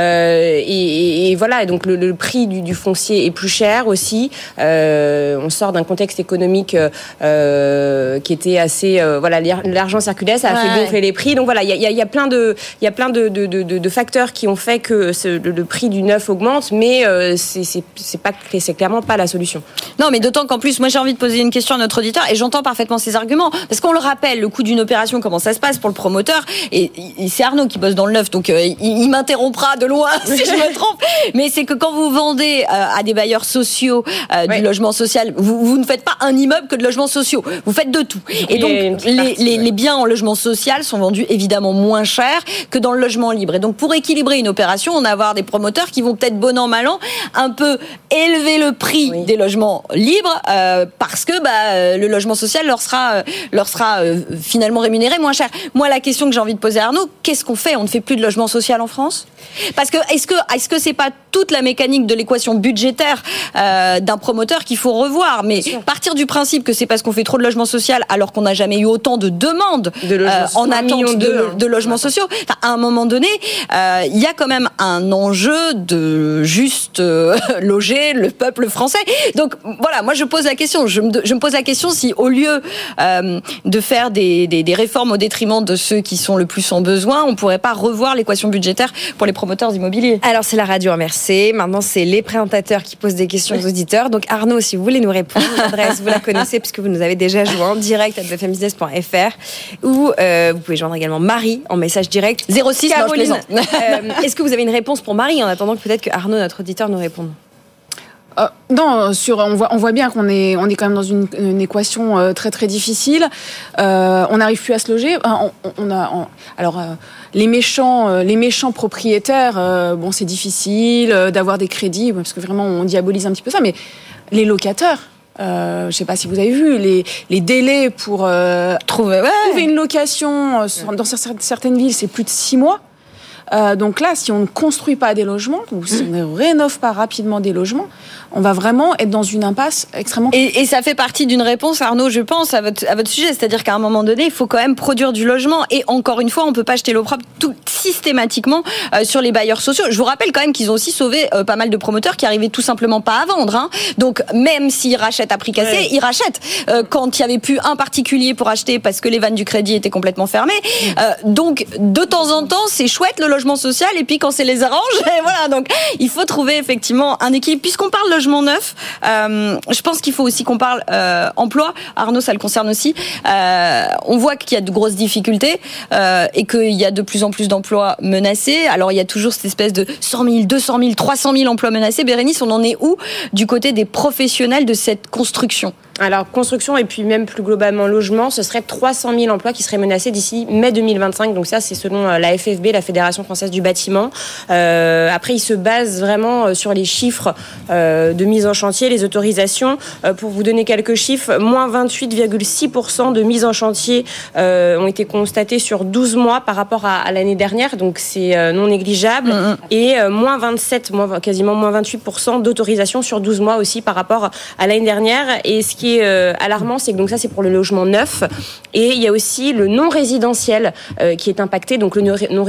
[SPEAKER 6] Et voilà. Et donc le prix du foncier est plus cher aussi. On sort d'un contexte économique qui était assez l'argent circulait, ça a fait gonfler les prix. Donc voilà, il y a plein de facteurs qui ont fait que le prix du neuf augmente, mais c'est clairement pas la solution.
[SPEAKER 4] Non, mais d'autant qu'en plus, moi j'ai envie de poser une question à notre auditeur, et j'entends parfaitement ses arguments, parce qu'on le rappelle, le coût d'une opération, comment ça se passe pour le promoteur, et c'est Arnaud qui bosse dans le neuf, donc il m'interrompra de loin si je me trompe, mais c'est que quand vous vendez à des bailleurs sociaux du logement social, vous ne faites pas un immeuble que de logements sociaux, vous faites de tout. Et donc les biens en logement social sont vendus évidemment moins cher que dans le logement libre. Et donc pour équilibrer une opération, on va avoir des promoteurs qui vont peut-être bon an mal an un peu élever le prix des logements libres parce que le logement social leur sera finalement rémunéré moins cher. Moi, la question que j'ai envie de poser à Arnaud, qu'est-ce qu'on fait ? On ne fait plus de logement social en France ? Parce que est-ce que c'est pas toute la mécanique de l'équation budgétaire d'un promoteur qu'il faut revoir ? Mais partir du principe que c'est parce qu'on fait trop de logement social alors qu'on n'a jamais eu autant de demandes en attente de logements sociaux. Enfin, à un moment donné, il y a quand même un enjeu de juste loger le peuple français. Donc voilà, moi je pose la question. Je me pose la question si au lieu de faire des réformes au détriment de ceux qui sont le plus en besoin, on pourrait pas revoir l'équation budgétaire pour les promoteurs immobiliers.
[SPEAKER 2] Alors c'est la radio MRC. Maintenant c'est les présentateurs qui posent des questions aux auditeurs. Donc Arnaud, si vous voulez nous répondre, l'adresse vous la connaissez puisque vous nous avez déjà joint direct à bfmbusiness.fr ou vous pouvez joindre également Marie en message direct
[SPEAKER 4] 06.
[SPEAKER 2] Caroline, est-ce que vous avez une réponse pour Marie en attendant que peut-être que Arnaud, notre auditeur, nous réponde?
[SPEAKER 5] Non, on voit bien qu'on est quand même dans une équation très très difficile. On n'arrive plus à se loger. Les méchants propriétaires, c'est difficile d'avoir des crédits parce que vraiment on diabolise un petit peu ça. Mais les locataires. Je sais pas si vous avez vu les délais pour trouver une location dans certaines villes, c'est plus de 6 mois. Donc là, si on ne construit pas des logements ou si on ne rénove pas rapidement des logements, on va vraiment être dans une impasse extrêmement...
[SPEAKER 4] Et ça fait partie d'une réponse, Arnaud, je pense, à votre sujet. C'est-à-dire qu'à un moment donné, il faut quand même produire du logement. Et encore une fois, on ne peut pas jeter l'opprobre systématiquement sur les bailleurs sociaux. Je vous rappelle quand même qu'ils ont aussi sauvé pas mal de promoteurs qui arrivaient tout simplement pas à vendre. Donc même s'ils rachètent à prix cassé, ils rachètent. Quand il n'y avait plus un particulier pour acheter parce que les vannes du crédit étaient complètement fermées. Donc de temps en temps, c'est chouette le logement social. Et puis quand c'est les arrange, et voilà. Donc il faut trouver effectivement un équilibre. Puisqu'on parle logement neuf, je pense qu'il faut aussi qu'on parle emploi. Arnaud, ça le concerne aussi. On voit qu'il y a de grosses difficultés et qu'il y a de plus en plus d'emplois menacés. Alors il y a toujours cette espèce de 100 000, 200 000, 300 000 emplois menacés. Bérénice, on en est où du côté des professionnels de cette construction ?
[SPEAKER 6] Alors, construction et puis même plus globalement logement, ce serait 300 000 emplois qui seraient menacés d'ici mai 2025. Donc ça, c'est selon la FFB, la Fédération Française du Bâtiment. Après, ils se basent vraiment sur les chiffres de mise en chantier, les autorisations. Pour vous donner quelques chiffres, moins 28,6% de mise en chantier ont été constatés sur 12 mois par rapport à l'année dernière. Donc c'est non négligeable. Et quasiment moins 28% d'autorisation sur 12 mois aussi par rapport à l'année dernière. Et ce qui est alarmant, c'est que donc ça c'est pour le logement neuf, et il y a aussi le non résidentiel qui est impacté. Donc le non résidentiel, c'est quoi ?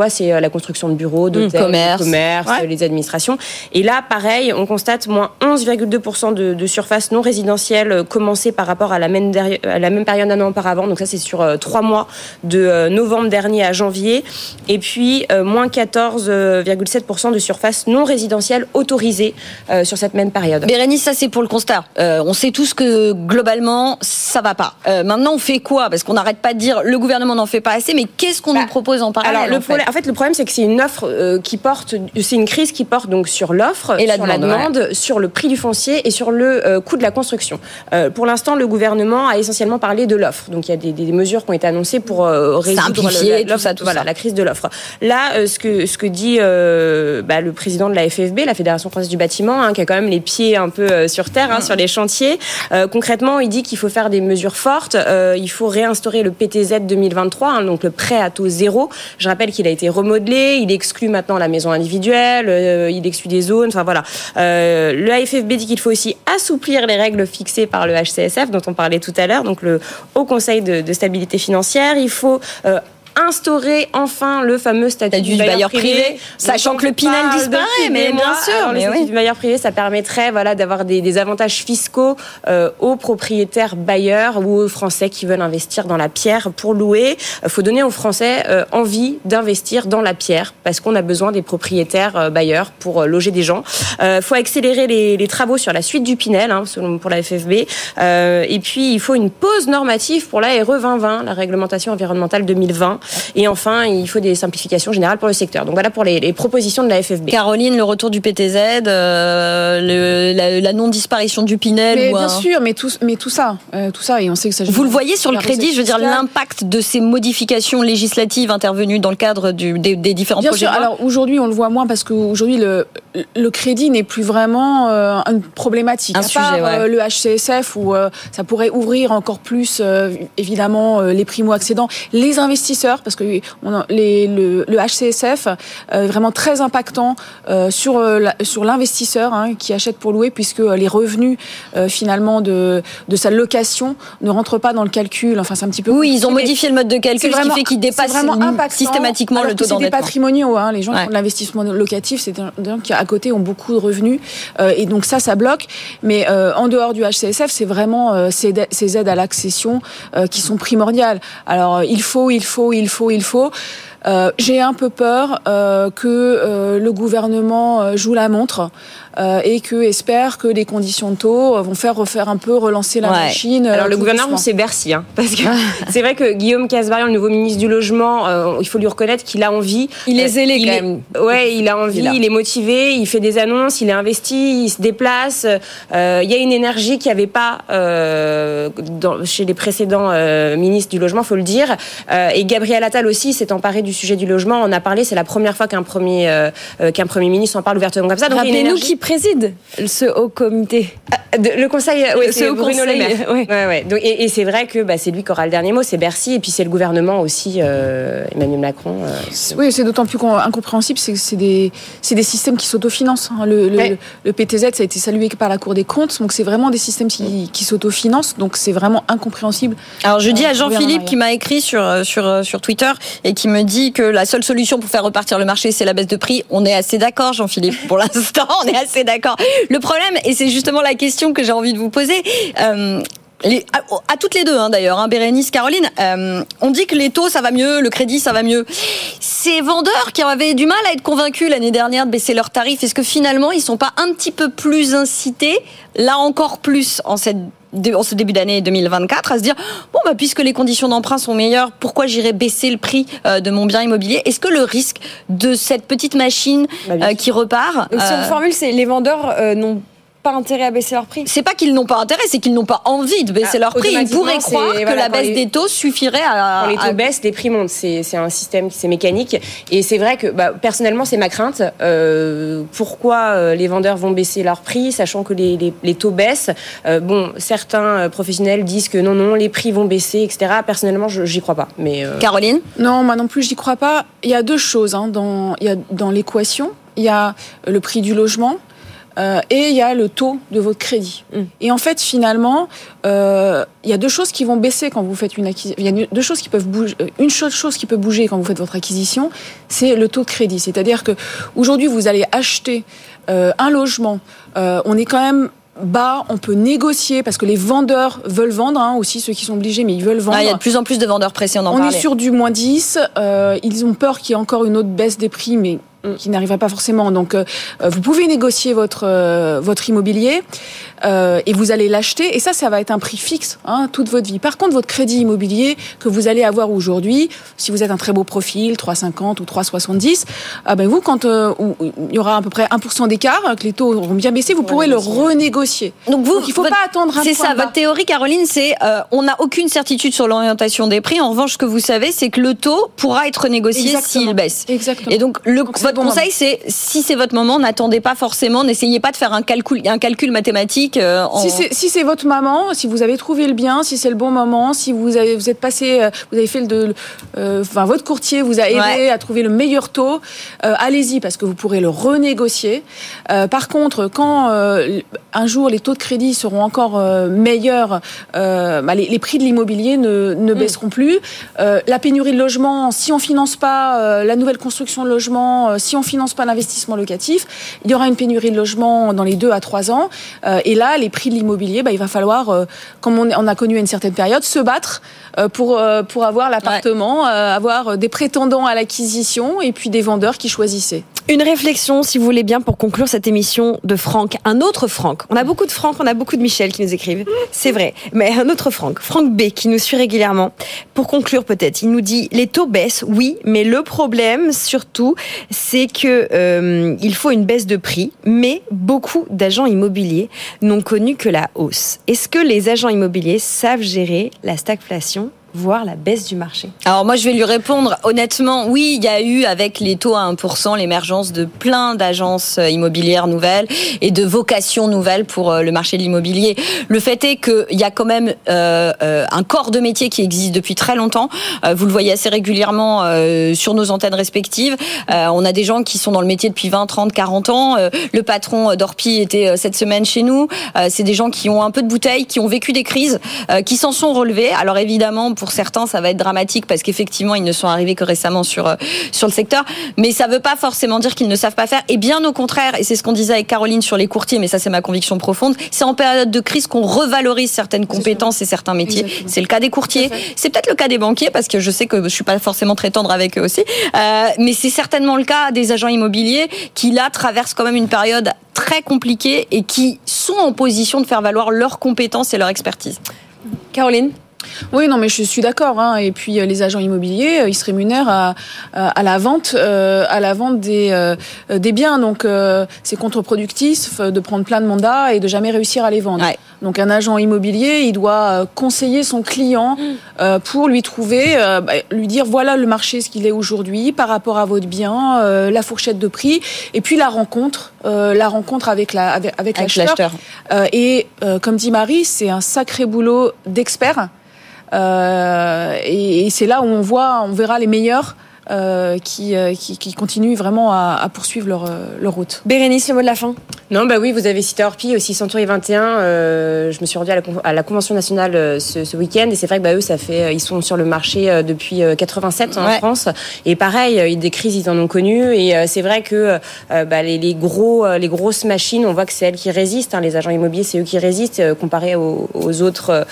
[SPEAKER 6] quoi? C'est la construction de bureaux, d'hôtels, commerce, les administrations. Et là, pareil, on constate moins 11,2% de surface non résidentielle commencée par rapport à la même période d'un an auparavant. Donc ça, c'est sur 3 mois de novembre dernier à janvier. Et puis, moins 14,7% de surface non résidentielle autorisée sur cette même période.
[SPEAKER 4] Bérénice, ça c'est pour le constat. On sait tous que globalement, ça va pas. Maintenant, on fait quoi? Parce qu'on n'arrête pas de dire le gouvernement n'en fait pas assez, mais qu'est-ce qu'on nous propose en parallèle?
[SPEAKER 6] Alors, le problème, c'est que c'est une offre c'est une crise qui porte donc sur l'offre,
[SPEAKER 4] et la
[SPEAKER 6] demande, sur le prix du foncier et sur le coût de la construction. Pour l'instant, le gouvernement a essentiellement parlé de l'offre. Donc, il y a des mesures qui ont été annoncées pour résoudre la crise de l'offre. Là, ce que dit le président de la FFB, la Fédération française du bâtiment, qui a quand même les pieds un peu sur terre, sur les chantiers. Concrètement, il dit qu'il faut faire des mesures fortes. Il faut réinstaurer le PTZ 2023, donc le prêt à taux zéro. Je rappelle qu'il a été remodelé. Il exclut maintenant la maison individuelle. Il exclut des zones. Enfin voilà. Le FFB dit qu'il faut aussi assouplir les règles fixées par le HCSF, dont on parlait tout à l'heure, donc le Haut Conseil de stabilité financière. Il faut instaurer enfin le fameux statut du bailleur privé,
[SPEAKER 4] sachant que le Pinel disparaît, mais bien sûr.
[SPEAKER 6] Alors, le statut du bailleur privé, ça permettrait d'avoir des avantages fiscaux aux propriétaires bailleurs ou aux Français qui veulent investir dans la pierre pour louer. Il faut donner aux Français envie d'investir dans la pierre parce qu'on a besoin des propriétaires bailleurs pour loger des gens. Il faut accélérer les travaux sur la suite du Pinel, pour la FFB. Et puis, il faut une pause normative pour la RE 2020, la réglementation environnementale 2020. Et enfin, il faut des simplifications générales pour le secteur. Donc voilà pour les propositions de la FFB.
[SPEAKER 4] Caroline, le retour du PTZ, la non-disparition du Pinel.
[SPEAKER 5] Mais bien sûr, mais tout ça, et on sait que ça.
[SPEAKER 4] Vous le voyez sur le crédit, je veux dire l'impact de ces modifications législatives intervenues dans le cadre des différents projets.
[SPEAKER 5] Bien sûr. Alors aujourd'hui, on le voit moins parce qu'aujourd'hui le crédit n'est plus vraiment une problématique.
[SPEAKER 4] Un sujet,
[SPEAKER 5] le HCSF où ça pourrait ouvrir encore plus, évidemment, les primo-accédants, les investisseurs, parce que le HCSF est vraiment très impactant sur l'investisseur qui achète pour louer, puisque les revenus finalement de sa location ne rentrent pas dans le calcul. Enfin, c'est un petit peu
[SPEAKER 4] compliqué. Ils ont modifié le mode de calcul, ce qui fait qu'ils dépassent systématiquement le taux d'endettement.
[SPEAKER 5] C'est des patrimoniaux, les gens qui font de l'investissement locatif, c'est des gens qui à côté ont beaucoup de revenus, et donc ça bloque. Mais en dehors du HCSF, c'est vraiment ces aides à l'accession qui sont primordiales. Alors il faut. J'ai un peu peur que le gouvernement joue la montre et que espère que les conditions de taux vont relancer la machine.
[SPEAKER 6] Alors le gouvernement, c'est Bercy, parce que c'est vrai que Guillaume Kasbarian, le nouveau ministre du Logement, il faut lui reconnaître qu'il a envie.
[SPEAKER 4] Il est zélé quand même.
[SPEAKER 6] Ouais, il a envie, il est motivé, il fait des annonces, il est investi, il se déplace. Il y a une énergie qu'il n'y avait pas chez les précédents ministres du Logement, faut le dire. Et Gabriel Attal aussi s'est emparé du sujet du logement. On en a parlé, c'est la première fois qu'un premier ministre en parle ouvertement comme ça.
[SPEAKER 2] Donc rappelez-nous qui préside ce haut comité.
[SPEAKER 6] Le conseil,
[SPEAKER 2] c'est Bruno Le Maire.
[SPEAKER 6] Ouais. Donc, et c'est vrai que c'est lui qui aura le dernier mot, c'est Bercy, et puis c'est le gouvernement aussi, Emmanuel Macron.
[SPEAKER 5] Oui, c'est d'autant plus incompréhensible, c'est des systèmes qui s'autofinancent. Le PTZ, ça a été salué par la Cour des comptes, donc c'est vraiment des systèmes qui s'autofinancent, donc c'est vraiment incompréhensible.
[SPEAKER 4] Alors je dis à Jean-Philippe qui m'a écrit sur Twitter et qui me dit que la seule solution pour faire repartir le marché, c'est la baisse de prix. On est assez d'accord, Jean-Philippe, pour l'instant, on est assez d'accord. Le problème, et c'est justement la question que j'ai envie de vous poser, à toutes les deux d'ailleurs, Bérénice, Caroline, on dit que les taux ça va mieux, le crédit ça va mieux. Ces vendeurs qui avaient du mal à être convaincus l'année dernière de baisser leurs tarifs, est-ce que finalement ils sont pas un petit peu plus incités, là encore plus en ce début d'année 2024, à se dire puisque les conditions d'emprunt sont meilleures, pourquoi j'irais baisser le prix de mon bien immobilier? Est-ce que le risque de cette petite machine qui repart...
[SPEAKER 2] Donc si on formule, c'est les vendeurs n'ont pas intérêt à baisser leur prix?
[SPEAKER 4] C'est pas qu'ils n'ont pas intérêt, c'est qu'ils n'ont pas envie de baisser leur prix. Ils pourraient croire que la baisse des taux suffirait à...
[SPEAKER 6] Quand les taux baissent, les prix montent. C'est un système, c'est mécanique. Et c'est vrai que, personnellement, c'est ma crainte. Pourquoi les vendeurs vont baisser leur prix, sachant que les taux baissent? Certains professionnels disent que non, les prix vont baisser, etc. Personnellement, j'y crois pas. Mais
[SPEAKER 4] Caroline?
[SPEAKER 5] Non, moi non plus, j'y crois pas. Il y a deux choses dans l'équation. Il y a le prix du logement. et il y a le taux de votre crédit. Et en fait, finalement, il y a deux choses qui vont baisser quand vous faites une acquisition. Il y a deux choses qui peuvent bouger. Une chose qui peut bouger quand vous faites votre acquisition, c'est le taux de crédit. C'est-à-dire que aujourd'hui, vous allez acheter un logement. On est quand même bas, on peut négocier parce que les vendeurs veulent vendre, aussi ceux qui sont obligés, mais ils veulent vendre.
[SPEAKER 4] Il y a de plus en plus de vendeurs pressés, on en parlait.
[SPEAKER 5] On est sur du moins 10. Ils ont peur qu'il y ait encore une autre baisse des prix, mais qui n'arrivera pas forcément. Donc, vous pouvez négocier votre immobilier et vous allez l'acheter. Et ça va être un prix fixe toute votre vie. Par contre, votre crédit immobilier que vous allez avoir aujourd'hui, si vous êtes un très beau profil, 3,50 ou 3,70, vous, quand il y aura à peu près 1% d'écart, que les taux auront bien baissé, vous pourrez le renégocier. Donc, il ne faut pas attendre un point.
[SPEAKER 4] C'est ça, votre théorie, Caroline, c'est on n'a aucune certitude sur l'orientation des prix. En revanche, ce que vous savez, c'est que le taux pourra être négocié s'il baisse.
[SPEAKER 5] Exactement.
[SPEAKER 4] Et donc, votre conseil, c'est si c'est votre moment, n'attendez pas forcément, n'essayez pas de faire un calcul mathématique.
[SPEAKER 5] Si c'est votre moment, si vous avez trouvé le bien, si c'est le bon moment, si vous avez fait votre courtier vous a aidé à trouver le meilleur taux, allez-y parce que vous pourrez le renégocier. Par contre, quand un jour les taux de crédit seront encore meilleurs, les prix de l'immobilier ne baisseront plus. La pénurie de logements, si on finance pas la nouvelle construction de logements, si on finance pas l'investissement locatif, il y aura une pénurie de logements dans les 2 à 3 ans. Et là, les prix de l'immobilier, il va falloir, comme on a connu à une certaine période, se battre pour avoir l'appartement, avoir des prétendants à l'acquisition et puis des vendeurs qui choisissaient.
[SPEAKER 2] Une réflexion, si vous voulez bien, pour conclure cette émission de Franck. Un autre Franck. On a beaucoup de Franck, on a beaucoup de Michel qui nous écrivent. C'est vrai. Mais un autre Franck. Franck B, qui nous suit régulièrement. Pour conclure, peut-être, il nous dit, les taux baissent, oui, mais le problème, surtout, c'est que il faut une baisse de prix, mais beaucoup d'agents immobiliers n'ont connu que la hausse. Est-ce que les agents immobiliers savent gérer la stagflation, voire la baisse du marché?
[SPEAKER 4] Alors moi je vais lui répondre honnêtement, oui, il y a eu avec les taux à 1% l'émergence de plein d'agences immobilières nouvelles et de vocations nouvelles pour le marché de l'immobilier. Le fait est qu'il y a quand même un corps de métier qui existe depuis très longtemps. Vous le voyez assez régulièrement sur nos antennes respectives. On a des gens qui sont dans le métier depuis 20, 30, 40 ans. Le patron d'Orpi était cette semaine chez nous. C'est des gens qui ont un peu de bouteille, qui ont vécu des crises, qui s'en sont relevés. Alors évidemment, pour certains, ça va être dramatique parce qu'effectivement, ils ne sont arrivés que récemment sur le secteur. Mais ça ne veut pas forcément dire qu'ils ne savent pas faire. Et bien au contraire, et c'est ce qu'on disait avec Caroline sur les courtiers, mais ça, c'est ma conviction profonde, c'est en période de crise qu'on revalorise certaines compétences et certains métiers. Exactement. C'est le cas des courtiers. C'est peut-être le cas des banquiers parce que je sais que je ne suis pas forcément très tendre avec eux aussi. Mais c'est certainement le cas des agents immobiliers qui, là, traversent quand même une période très compliquée et qui sont en position de faire valoir leurs compétences et leur expertise.
[SPEAKER 2] Caroline ?
[SPEAKER 5] Oui, non, mais je suis d'accord. Et puis les agents immobiliers, ils se rémunèrent à la vente des biens. Donc c'est contre-productif de prendre plein de mandats et de jamais réussir à les vendre. Ouais. Donc un agent immobilier, il doit conseiller son client pour lui dire voilà le marché ce qu'il est aujourd'hui par rapport à votre bien, la fourchette de prix et puis la rencontre avec l'acheteur. Et comme dit Marie, c'est un sacré boulot d'expert. Et c'est là où on verra les meilleurs qui continuent vraiment à poursuivre leur route.
[SPEAKER 2] Bérénice, le mot de la fin.
[SPEAKER 6] Non, oui, vous avez cité Orpi aussi, Century et 21. Je me suis rendue à la Convention nationale ce week-end et c'est vrai que eux, ils sont sur le marché depuis 87 en France. Et pareil, des crises, ils en ont connu. Et c'est vrai que les grosses machines, on voit que c'est elles qui résistent. Les agents immobiliers, c'est eux qui résistent comparé aux autres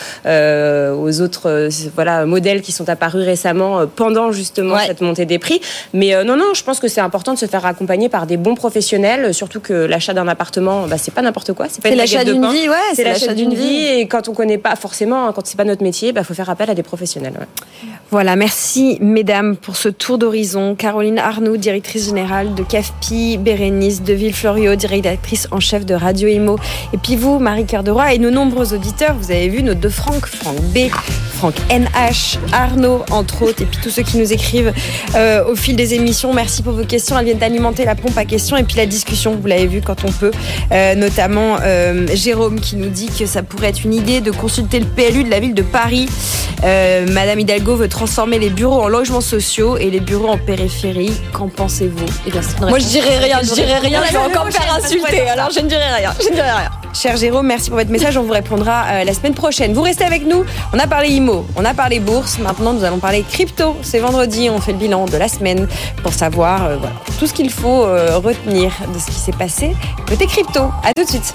[SPEAKER 6] modèles qui sont apparus récemment pendant justement cette montée des prix. Mais non, je pense que c'est important de se faire accompagner par des bons professionnels, surtout que l'achat d'un appartement, c'est pas n'importe quoi.
[SPEAKER 4] C'est l'achat d'une vie,
[SPEAKER 6] c'est l'achat d'une vie. Et quand on connaît pas forcément, quand c'est pas notre métier, faut faire appel à des professionnels. Ouais.
[SPEAKER 2] Voilà, merci mesdames pour ce tour d'horizon. Caroline Arnoux, directrice générale de CAFPI, Bérénice de Villefloriot, directrice en chef de Radio Imo. Et puis vous, Marie Cœur de Roy, et nos nombreux auditeurs, vous avez vu nos deux Franck B, Franck NH, Arnaud, entre autres, et puis tous ceux qui nous écrivent au fil des émissions. Merci pour vos questions. Elles viennent d'alimenter la pompe à questions et puis la discussion, vous l'avez vu, quand on peut. Notamment Jérôme qui nous dit que ça pourrait être une idée de consulter le PLU de la ville de Paris. Madame Hidalgo veut transformer les bureaux en logements sociaux et les bureaux en périphérie. Qu'en pensez-vous?
[SPEAKER 4] Moi, je dirais rien. Je vais encore me faire insulter. Alors, je ne dirai rien.
[SPEAKER 2] Cher Jérôme, merci pour votre message. On vous répondra la semaine prochaine. Vous restez avec nous. On a parlé IMO, on a parlé bourse. Maintenant, nous allons parler crypto. C'est vendredi. On fait le bilan de la semaine pour savoir tout ce qu'il faut retenir de ce qui s'est passé côté crypto. À tout de suite.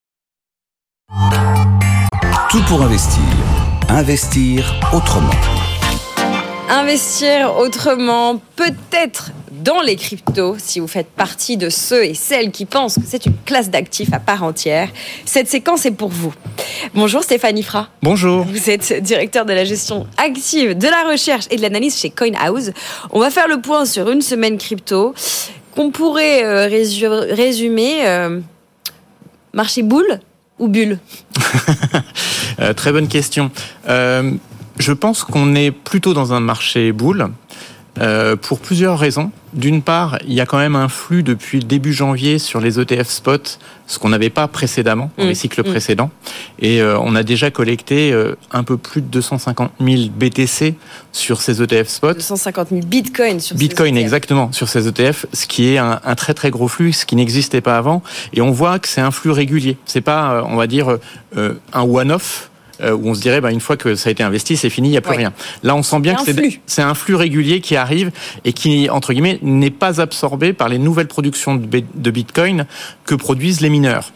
[SPEAKER 1] Tout pour investir. Investir autrement.
[SPEAKER 2] Investir autrement, peut-être dans les cryptos, si vous faites partie de ceux et celles qui pensent que c'est une classe d'actifs à part entière. Cette séquence est pour vous. Bonjour Stéphane Ifra.
[SPEAKER 7] Bonjour.
[SPEAKER 2] Vous êtes directeur de la gestion active, de la recherche et de l'analyse chez CoinHouse. On va faire le point sur une semaine crypto qu'on pourrait résumer marché boule ou bulle?
[SPEAKER 7] Très bonne question. Je pense qu'on est plutôt dans un marché boule pour plusieurs raisons. D'une part, il y a quand même un flux depuis le début janvier sur les ETF spot, ce qu'on n'avait pas précédemment, dans les cycles précédents. Et on a déjà collecté un peu plus de 250 000 BTC sur ces ETF spot.
[SPEAKER 2] 250 000 Bitcoin sur
[SPEAKER 7] Bitcoin,
[SPEAKER 2] ces ETF.
[SPEAKER 7] Exactement, sur ces ETF, ce qui est un très très gros flux, ce qui n'existait pas avant. Et on voit que c'est un flux régulier. C'est pas, on va dire, un one-off, où on se dirait une fois que ça a été investi, c'est fini, il n'y a plus rien. Là, on sent bien que c'est un flux régulier qui arrive et qui, entre guillemets, n'est pas absorbé par les nouvelles productions de Bitcoin que produisent les mineurs.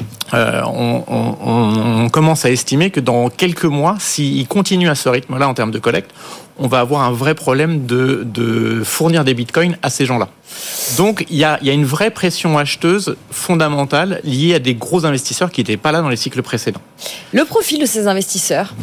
[SPEAKER 7] On commence à estimer que dans quelques mois, s'ils continuent à ce rythme-là en termes de collecte, on va avoir un vrai problème de fournir des bitcoins à ces gens-là. Donc, il y a une vraie pression acheteuse fondamentale liée à des gros investisseurs qui n'étaient pas là dans les cycles précédents.
[SPEAKER 2] Le profil de ces investisseurs?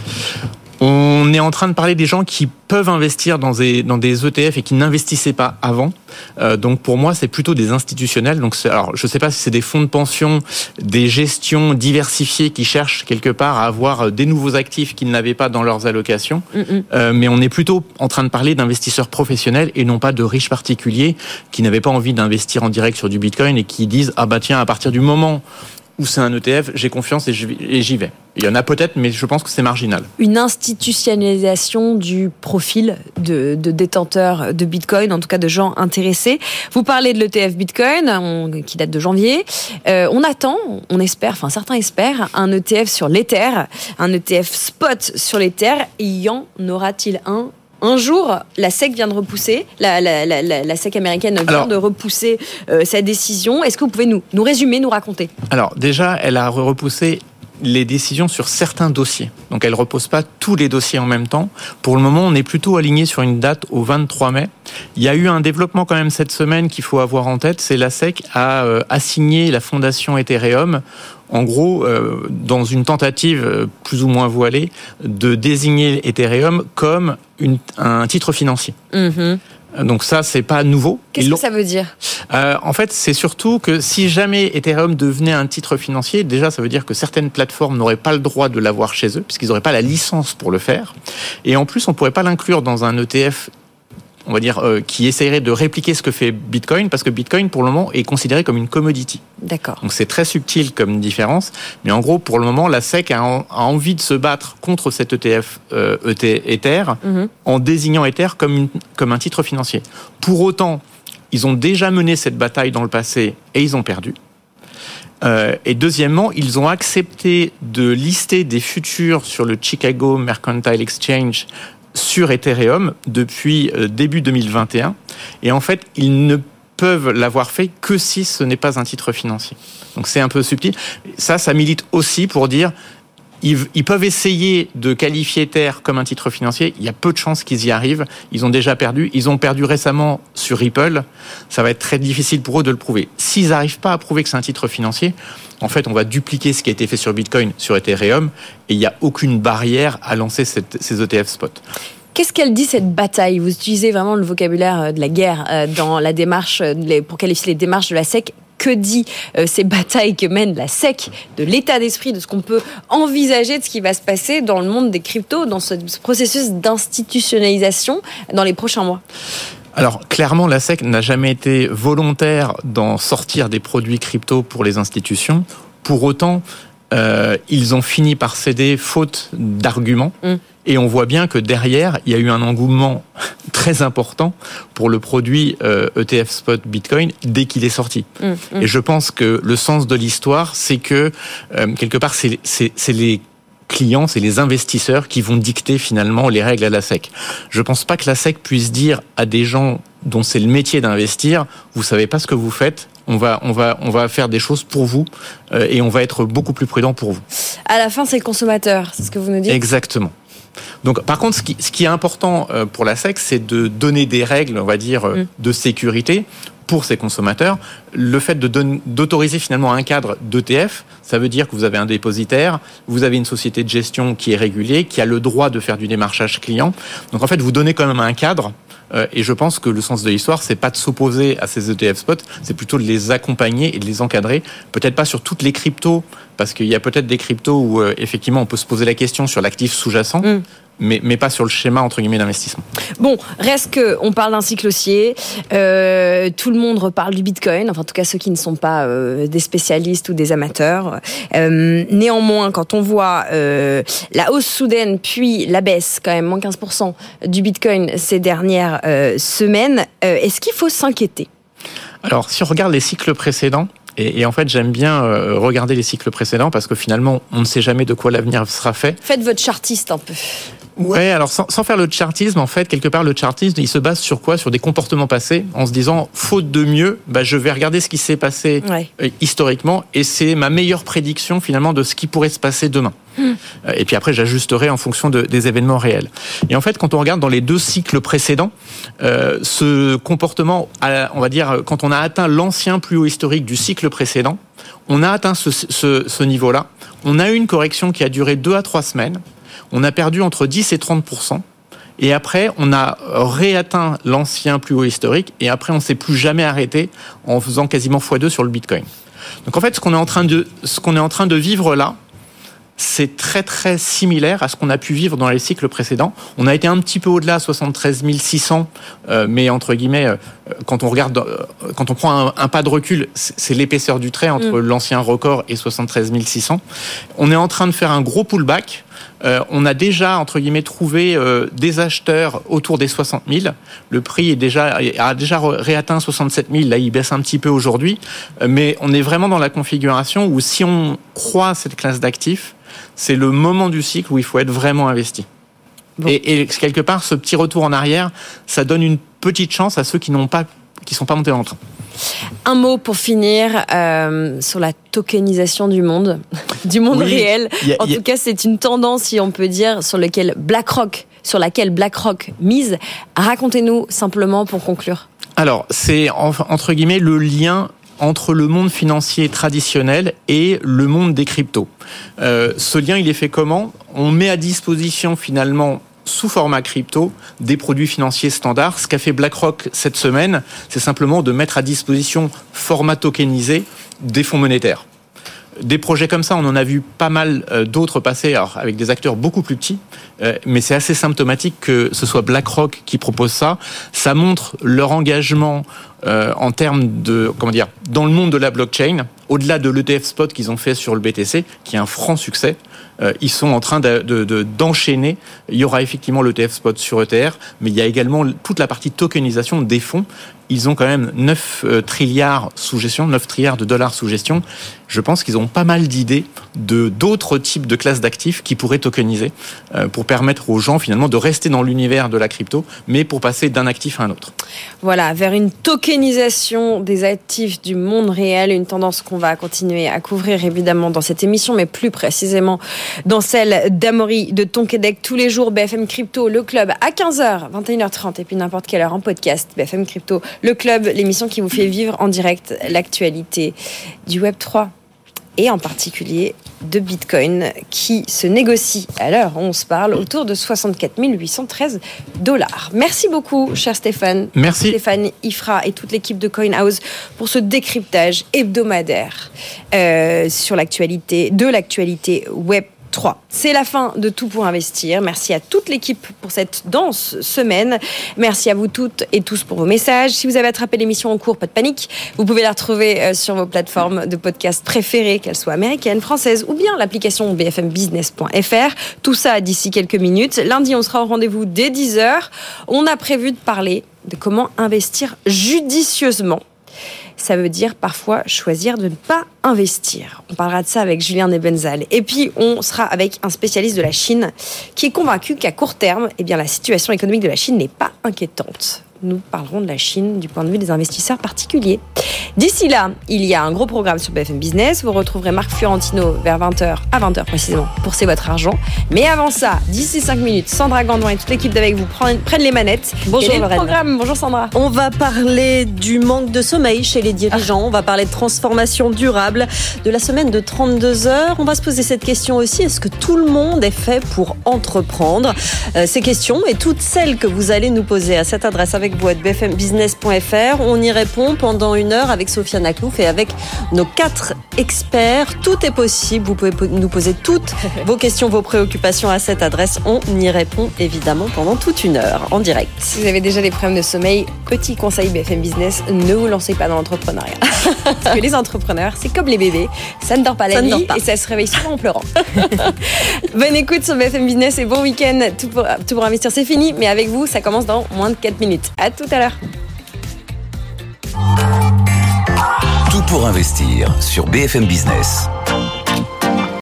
[SPEAKER 7] On est en train de parler des gens qui peuvent investir dans des ETF et qui n'investissaient pas avant. Donc pour moi, c'est plutôt des institutionnels. Donc alors, je ne sais pas si c'est des fonds de pension, des gestions diversifiées qui cherchent quelque part à avoir des nouveaux actifs qu'ils n'avaient pas dans leurs allocations. Mais on est plutôt en train de parler d'investisseurs professionnels et non pas de riches particuliers qui n'avaient pas envie d'investir en direct sur du Bitcoin et qui disent « Ah bah tiens, à partir du moment où c'est un ETF, j'ai confiance et j'y vais ». Il y en a peut-être, mais je pense que c'est marginal.
[SPEAKER 2] Une institutionnalisation du profil de détenteurs de Bitcoin, en tout cas de gens intéressés. Vous parlez de l'ETF Bitcoin, qui date de janvier. On attend, on espère, enfin certains espèrent, un ETF sur l'Ether, un ETF spot sur l'Ether. Y en aura-t-il un jour? La SEC vient de repousser, la SEC américaine vient de repousser sa décision. Est-ce que vous pouvez nous résumer, nous raconter?
[SPEAKER 7] Alors déjà, elle a repoussé les décisions sur certains dossiers. Donc elle ne repose pas tous les dossiers en même temps. Pour le moment, on est plutôt aligné sur une date au 23 mai. Il y a eu un développement quand même cette semaine qu'il faut avoir en tête, c'est la SEC a assigné la fondation Ethereum, en gros, dans une tentative plus ou moins voilée, de désigner Ethereum comme un titre financier. Donc ça, c'est pas nouveau.
[SPEAKER 2] Qu'est-ce que ça veut dire ?
[SPEAKER 7] En fait, c'est surtout que si jamais Ethereum devenait un titre financier, déjà, ça veut dire que certaines plateformes n'auraient pas le droit de l'avoir chez eux, puisqu'ils n'auraient pas la licence pour le faire. Et en plus, on ne pourrait pas l'inclure dans un ETF, on va dire, qui essayerait de répliquer ce que fait Bitcoin, parce que Bitcoin, pour le moment, est considéré comme une commodity.
[SPEAKER 2] D'accord.
[SPEAKER 7] Donc c'est très subtil comme différence, mais en gros, pour le moment, la SEC a envie de se battre contre cet ETF Ether, en désignant Ether comme un titre financier. Pour autant, ils ont déjà mené cette bataille dans le passé et ils ont perdu. Et deuxièmement, ils ont accepté de lister des futurs sur le Chicago Mercantile Exchange sur Ethereum depuis début 2021. Et en fait, ils ne peuvent l'avoir fait que si ce n'est pas un titre financier. Donc c'est un peu subtil. Ça milite aussi pour dire ils peuvent essayer de qualifier Ether comme un titre financier. Il y a peu de chances qu'ils y arrivent. Ils ont déjà perdu. Ils ont perdu récemment sur Ripple. Ça va être très difficile pour eux de le prouver. S'ils n'arrivent pas à prouver que c'est un titre financier, en fait, on va dupliquer ce qui a été fait sur Bitcoin, sur Ethereum, et il n'y a aucune barrière à lancer ces ETF spot.
[SPEAKER 2] Qu'est-ce qu'elle dit, cette bataille ? Vous utilisez vraiment le vocabulaire de la guerre dans la démarche, pour qualifier les démarches de la SEC. que dit ces batailles que mène la SEC, de l'état d'esprit, de ce qu'on peut envisager de ce qui va se passer dans le monde des cryptos, dans ce processus d'institutionnalisation dans les prochains mois?
[SPEAKER 7] Alors, clairement, la SEC n'a jamais été volontaire d'en sortir des produits crypto pour les institutions. Pour autant, ils ont fini par céder faute d'arguments. Et on voit bien que derrière, il y a eu un engouement très important pour le produit ETF Spot Bitcoin dès qu'il est sorti. Et je pense que le sens de l'histoire, c'est que, quelque part, c'est les clients, c'est les investisseurs qui vont dicter finalement les règles à la SEC. Je pense pas que la SEC puisse dire à des gens dont c'est le métier d'investir, vous savez pas ce que vous faites, on va faire des choses pour vous et on va être beaucoup plus prudent pour vous.
[SPEAKER 2] À la fin, c'est le consommateur, c'est ce que vous nous dites.
[SPEAKER 7] Exactement. Donc, par contre, ce qui est important pour la SEC, c'est de donner des règles, on va dire, de sécurité pour ces consommateurs. Le fait d'autoriser finalement un cadre d'ETF, ça veut dire que vous avez un dépositaire, vous avez une société de gestion qui est régulée, qui a le droit de faire du démarchage client. Donc, en fait, vous donnez quand même un cadre. Et je pense que le sens de l'histoire, c'est pas de s'opposer à ces ETF spot, c'est plutôt de les accompagner et de les encadrer. Peut-être pas sur toutes les cryptos, parce qu'il y a peut-être des cryptos où effectivement on peut se poser la question sur l'actif sous-jacent. Mais pas sur le schéma entre guillemets d'investissement.
[SPEAKER 2] Bon, reste que on parle d'un cycle haussier. Tout le monde reparle du Bitcoin, enfin en tout cas ceux qui ne sont pas des spécialistes ou des amateurs. Néanmoins, quand on voit la hausse soudaine puis la baisse, quand même moins 15% du Bitcoin ces dernières semaines, est-ce qu'il faut s'inquiéter?
[SPEAKER 7] Alors, si on regarde les cycles précédents. Et en fait, j'aime bien regarder les cycles précédents parce que finalement, on ne sait jamais de quoi l'avenir sera fait.
[SPEAKER 2] Faites votre chartiste un peu.
[SPEAKER 7] Ouais, alors sans faire le chartisme, en fait, quelque part, le chartisme, il se base sur quoi? Sur des comportements passés, en se disant, faute de mieux, je vais regarder ce qui s'est passé historiquement, et c'est ma meilleure prédiction, finalement, de ce qui pourrait se passer demain. Et puis après, j'ajusterai en fonction des événements réels. Et en fait, quand on regarde dans les deux cycles précédents, ce comportement, on va dire, quand on a atteint l'ancien plus haut historique du cycle précédent, on a atteint ce niveau-là. On a eu une correction qui a duré 2 à 3 semaines. On a perdu entre 10 et 30%. Et après, on a réatteint l'ancien plus haut historique. Et après, on ne s'est plus jamais arrêté en faisant quasiment x2 sur le Bitcoin. Donc en fait, ce qu'on est en train de vivre là, c'est très très similaire à ce qu'on a pu vivre dans les cycles précédents. On a été un petit peu au-delà, 73 600, mais entre guillemets, quand on prend un pas de recul, c'est l'épaisseur du trait entre l'ancien record et 73 600. On est en train de faire un gros pullback. On a déjà, entre guillemets, trouvé des acheteurs autour des 60 000. Le prix a déjà réatteint 67 000. Là, il baisse un petit peu aujourd'hui. Mais on est vraiment dans la configuration où si on croit cette classe d'actifs, c'est le moment du cycle où il faut être vraiment investi. Bon. Et quelque part, ce petit retour en arrière, ça donne une petite chance à ceux qui sont pas montés dans le train.
[SPEAKER 2] Un mot pour finir sur la tokenisation du monde réel. En tout cas, c'est une tendance, si on peut dire, sur laquelle BlackRock mise. Racontez-nous simplement pour conclure.
[SPEAKER 7] Alors, c'est entre guillemets le lien entre le monde financier traditionnel et le monde des cryptos. Ce lien, il est fait comment? On met à disposition finalement sous format crypto des produits financiers standards. Ce qu'a fait BlackRock cette semaine, c'est simplement de mettre à disposition format tokenisé des fonds monétaires. Des projets comme ça, on en a vu pas mal d'autres passer, alors avec des acteurs beaucoup plus petits, mais c'est assez symptomatique que ce soit BlackRock qui propose ça. Ça montre leur engagement en termes de, dans le monde de la blockchain, au-delà de l'ETF Spot qu'ils ont fait sur le BTC, qui est un franc succès. Ils sont en train d'enchaîner. Il y aura effectivement l'ETF Spot sur ETR, mais il y a également toute la partie tokenisation des fonds. Ils ont quand même 9 trilliards sous gestion, 9 trilliards de dollars sous gestion. Je pense qu'ils ont pas mal d'idées d'autres types de classes d'actifs qui pourraient tokeniser pour permettre aux gens finalement de rester dans l'univers de la crypto, mais pour passer d'un actif à un autre.
[SPEAKER 2] Voilà, vers une tokenisation des actifs du monde réel, une tendance qu'on va continuer à couvrir évidemment dans cette émission, mais plus précisément dans celle d'Amaury de Tonquédec tous les jours. BFM Crypto, le club à 15h, 21h30 et puis n'importe quelle heure en podcast. BFM Crypto, le club, l'émission qui vous fait vivre en direct l'actualité du Web 3. et en particulier de Bitcoin qui se négocie à l'heure où on se parle autour de 64 813 $. Merci beaucoup, cher Stéphane.
[SPEAKER 7] Merci.
[SPEAKER 2] Stéphane Ifra et toute l'équipe de CoinHouse pour ce décryptage hebdomadaire sur l'actualité Web 3. C'est la fin de Tout pour investir. Merci à toute l'équipe pour cette dense semaine. Merci à vous toutes et tous pour vos messages. Si vous avez attrapé l'émission en cours, pas de panique. Vous pouvez la retrouver sur vos plateformes de podcast préférées, qu'elles soient américaines, françaises ou bien l'application bfmbusiness.fr. Tout ça d'ici quelques minutes. Lundi, on sera au rendez-vous dès 10h. On a prévu de parler de comment investir judicieusement. Ça veut dire parfois choisir de ne pas investir. On parlera de ça avec Julien Nebenzal. Et puis, on sera avec un spécialiste de la Chine qui est convaincu qu'à court terme, la situation économique de la Chine n'est pas inquiétante. Nous parlerons de la Chine du point de vue des investisseurs particuliers. D'ici là, il y a un gros programme sur BFM Business. Vous retrouverez Marc Fiorentino vers 20h, à 20h précisément, pour C'est votre argent. Mais avant ça, d'ici 5 minutes, Sandra Gandon et toute l'équipe d'Avec vous prennent les manettes.
[SPEAKER 8] Bonjour Lorraine.
[SPEAKER 2] Programme. Bonjour Sandra.
[SPEAKER 8] On va parler du manque de sommeil chez les dirigeants. On va parler de transformation durable, de la semaine de 32 heures. On va se poser cette question aussi. Est-ce que tout le monde est fait pour entreprendre ? Ces questions et toutes celles que vous allez nous poser à cette adresse avec vous à bfmbusiness.fr. On y répond pendant 1 heure avec Sophia Naklouf et avec nos 4 experts. Tout est possible. Vous pouvez nous poser toutes vos questions, vos préoccupations à cette adresse. On y répond évidemment pendant toute 1 heure en direct.
[SPEAKER 2] Si vous avez déjà des problèmes de sommeil, petit conseil BFM Business, ne vous lancez pas dans l'entrepreneuriat. Parce que les entrepreneurs, c'est comme les bébés. Ça ne dort pas la nuit et ça se réveille souvent en pleurant. Bonne écoute sur BFM Business et bon week-end. Tout pour investir, c'est fini. Mais avec vous, ça commence dans moins de 4 minutes. À tout à l'heure.
[SPEAKER 1] Tout pour investir sur BFM Business.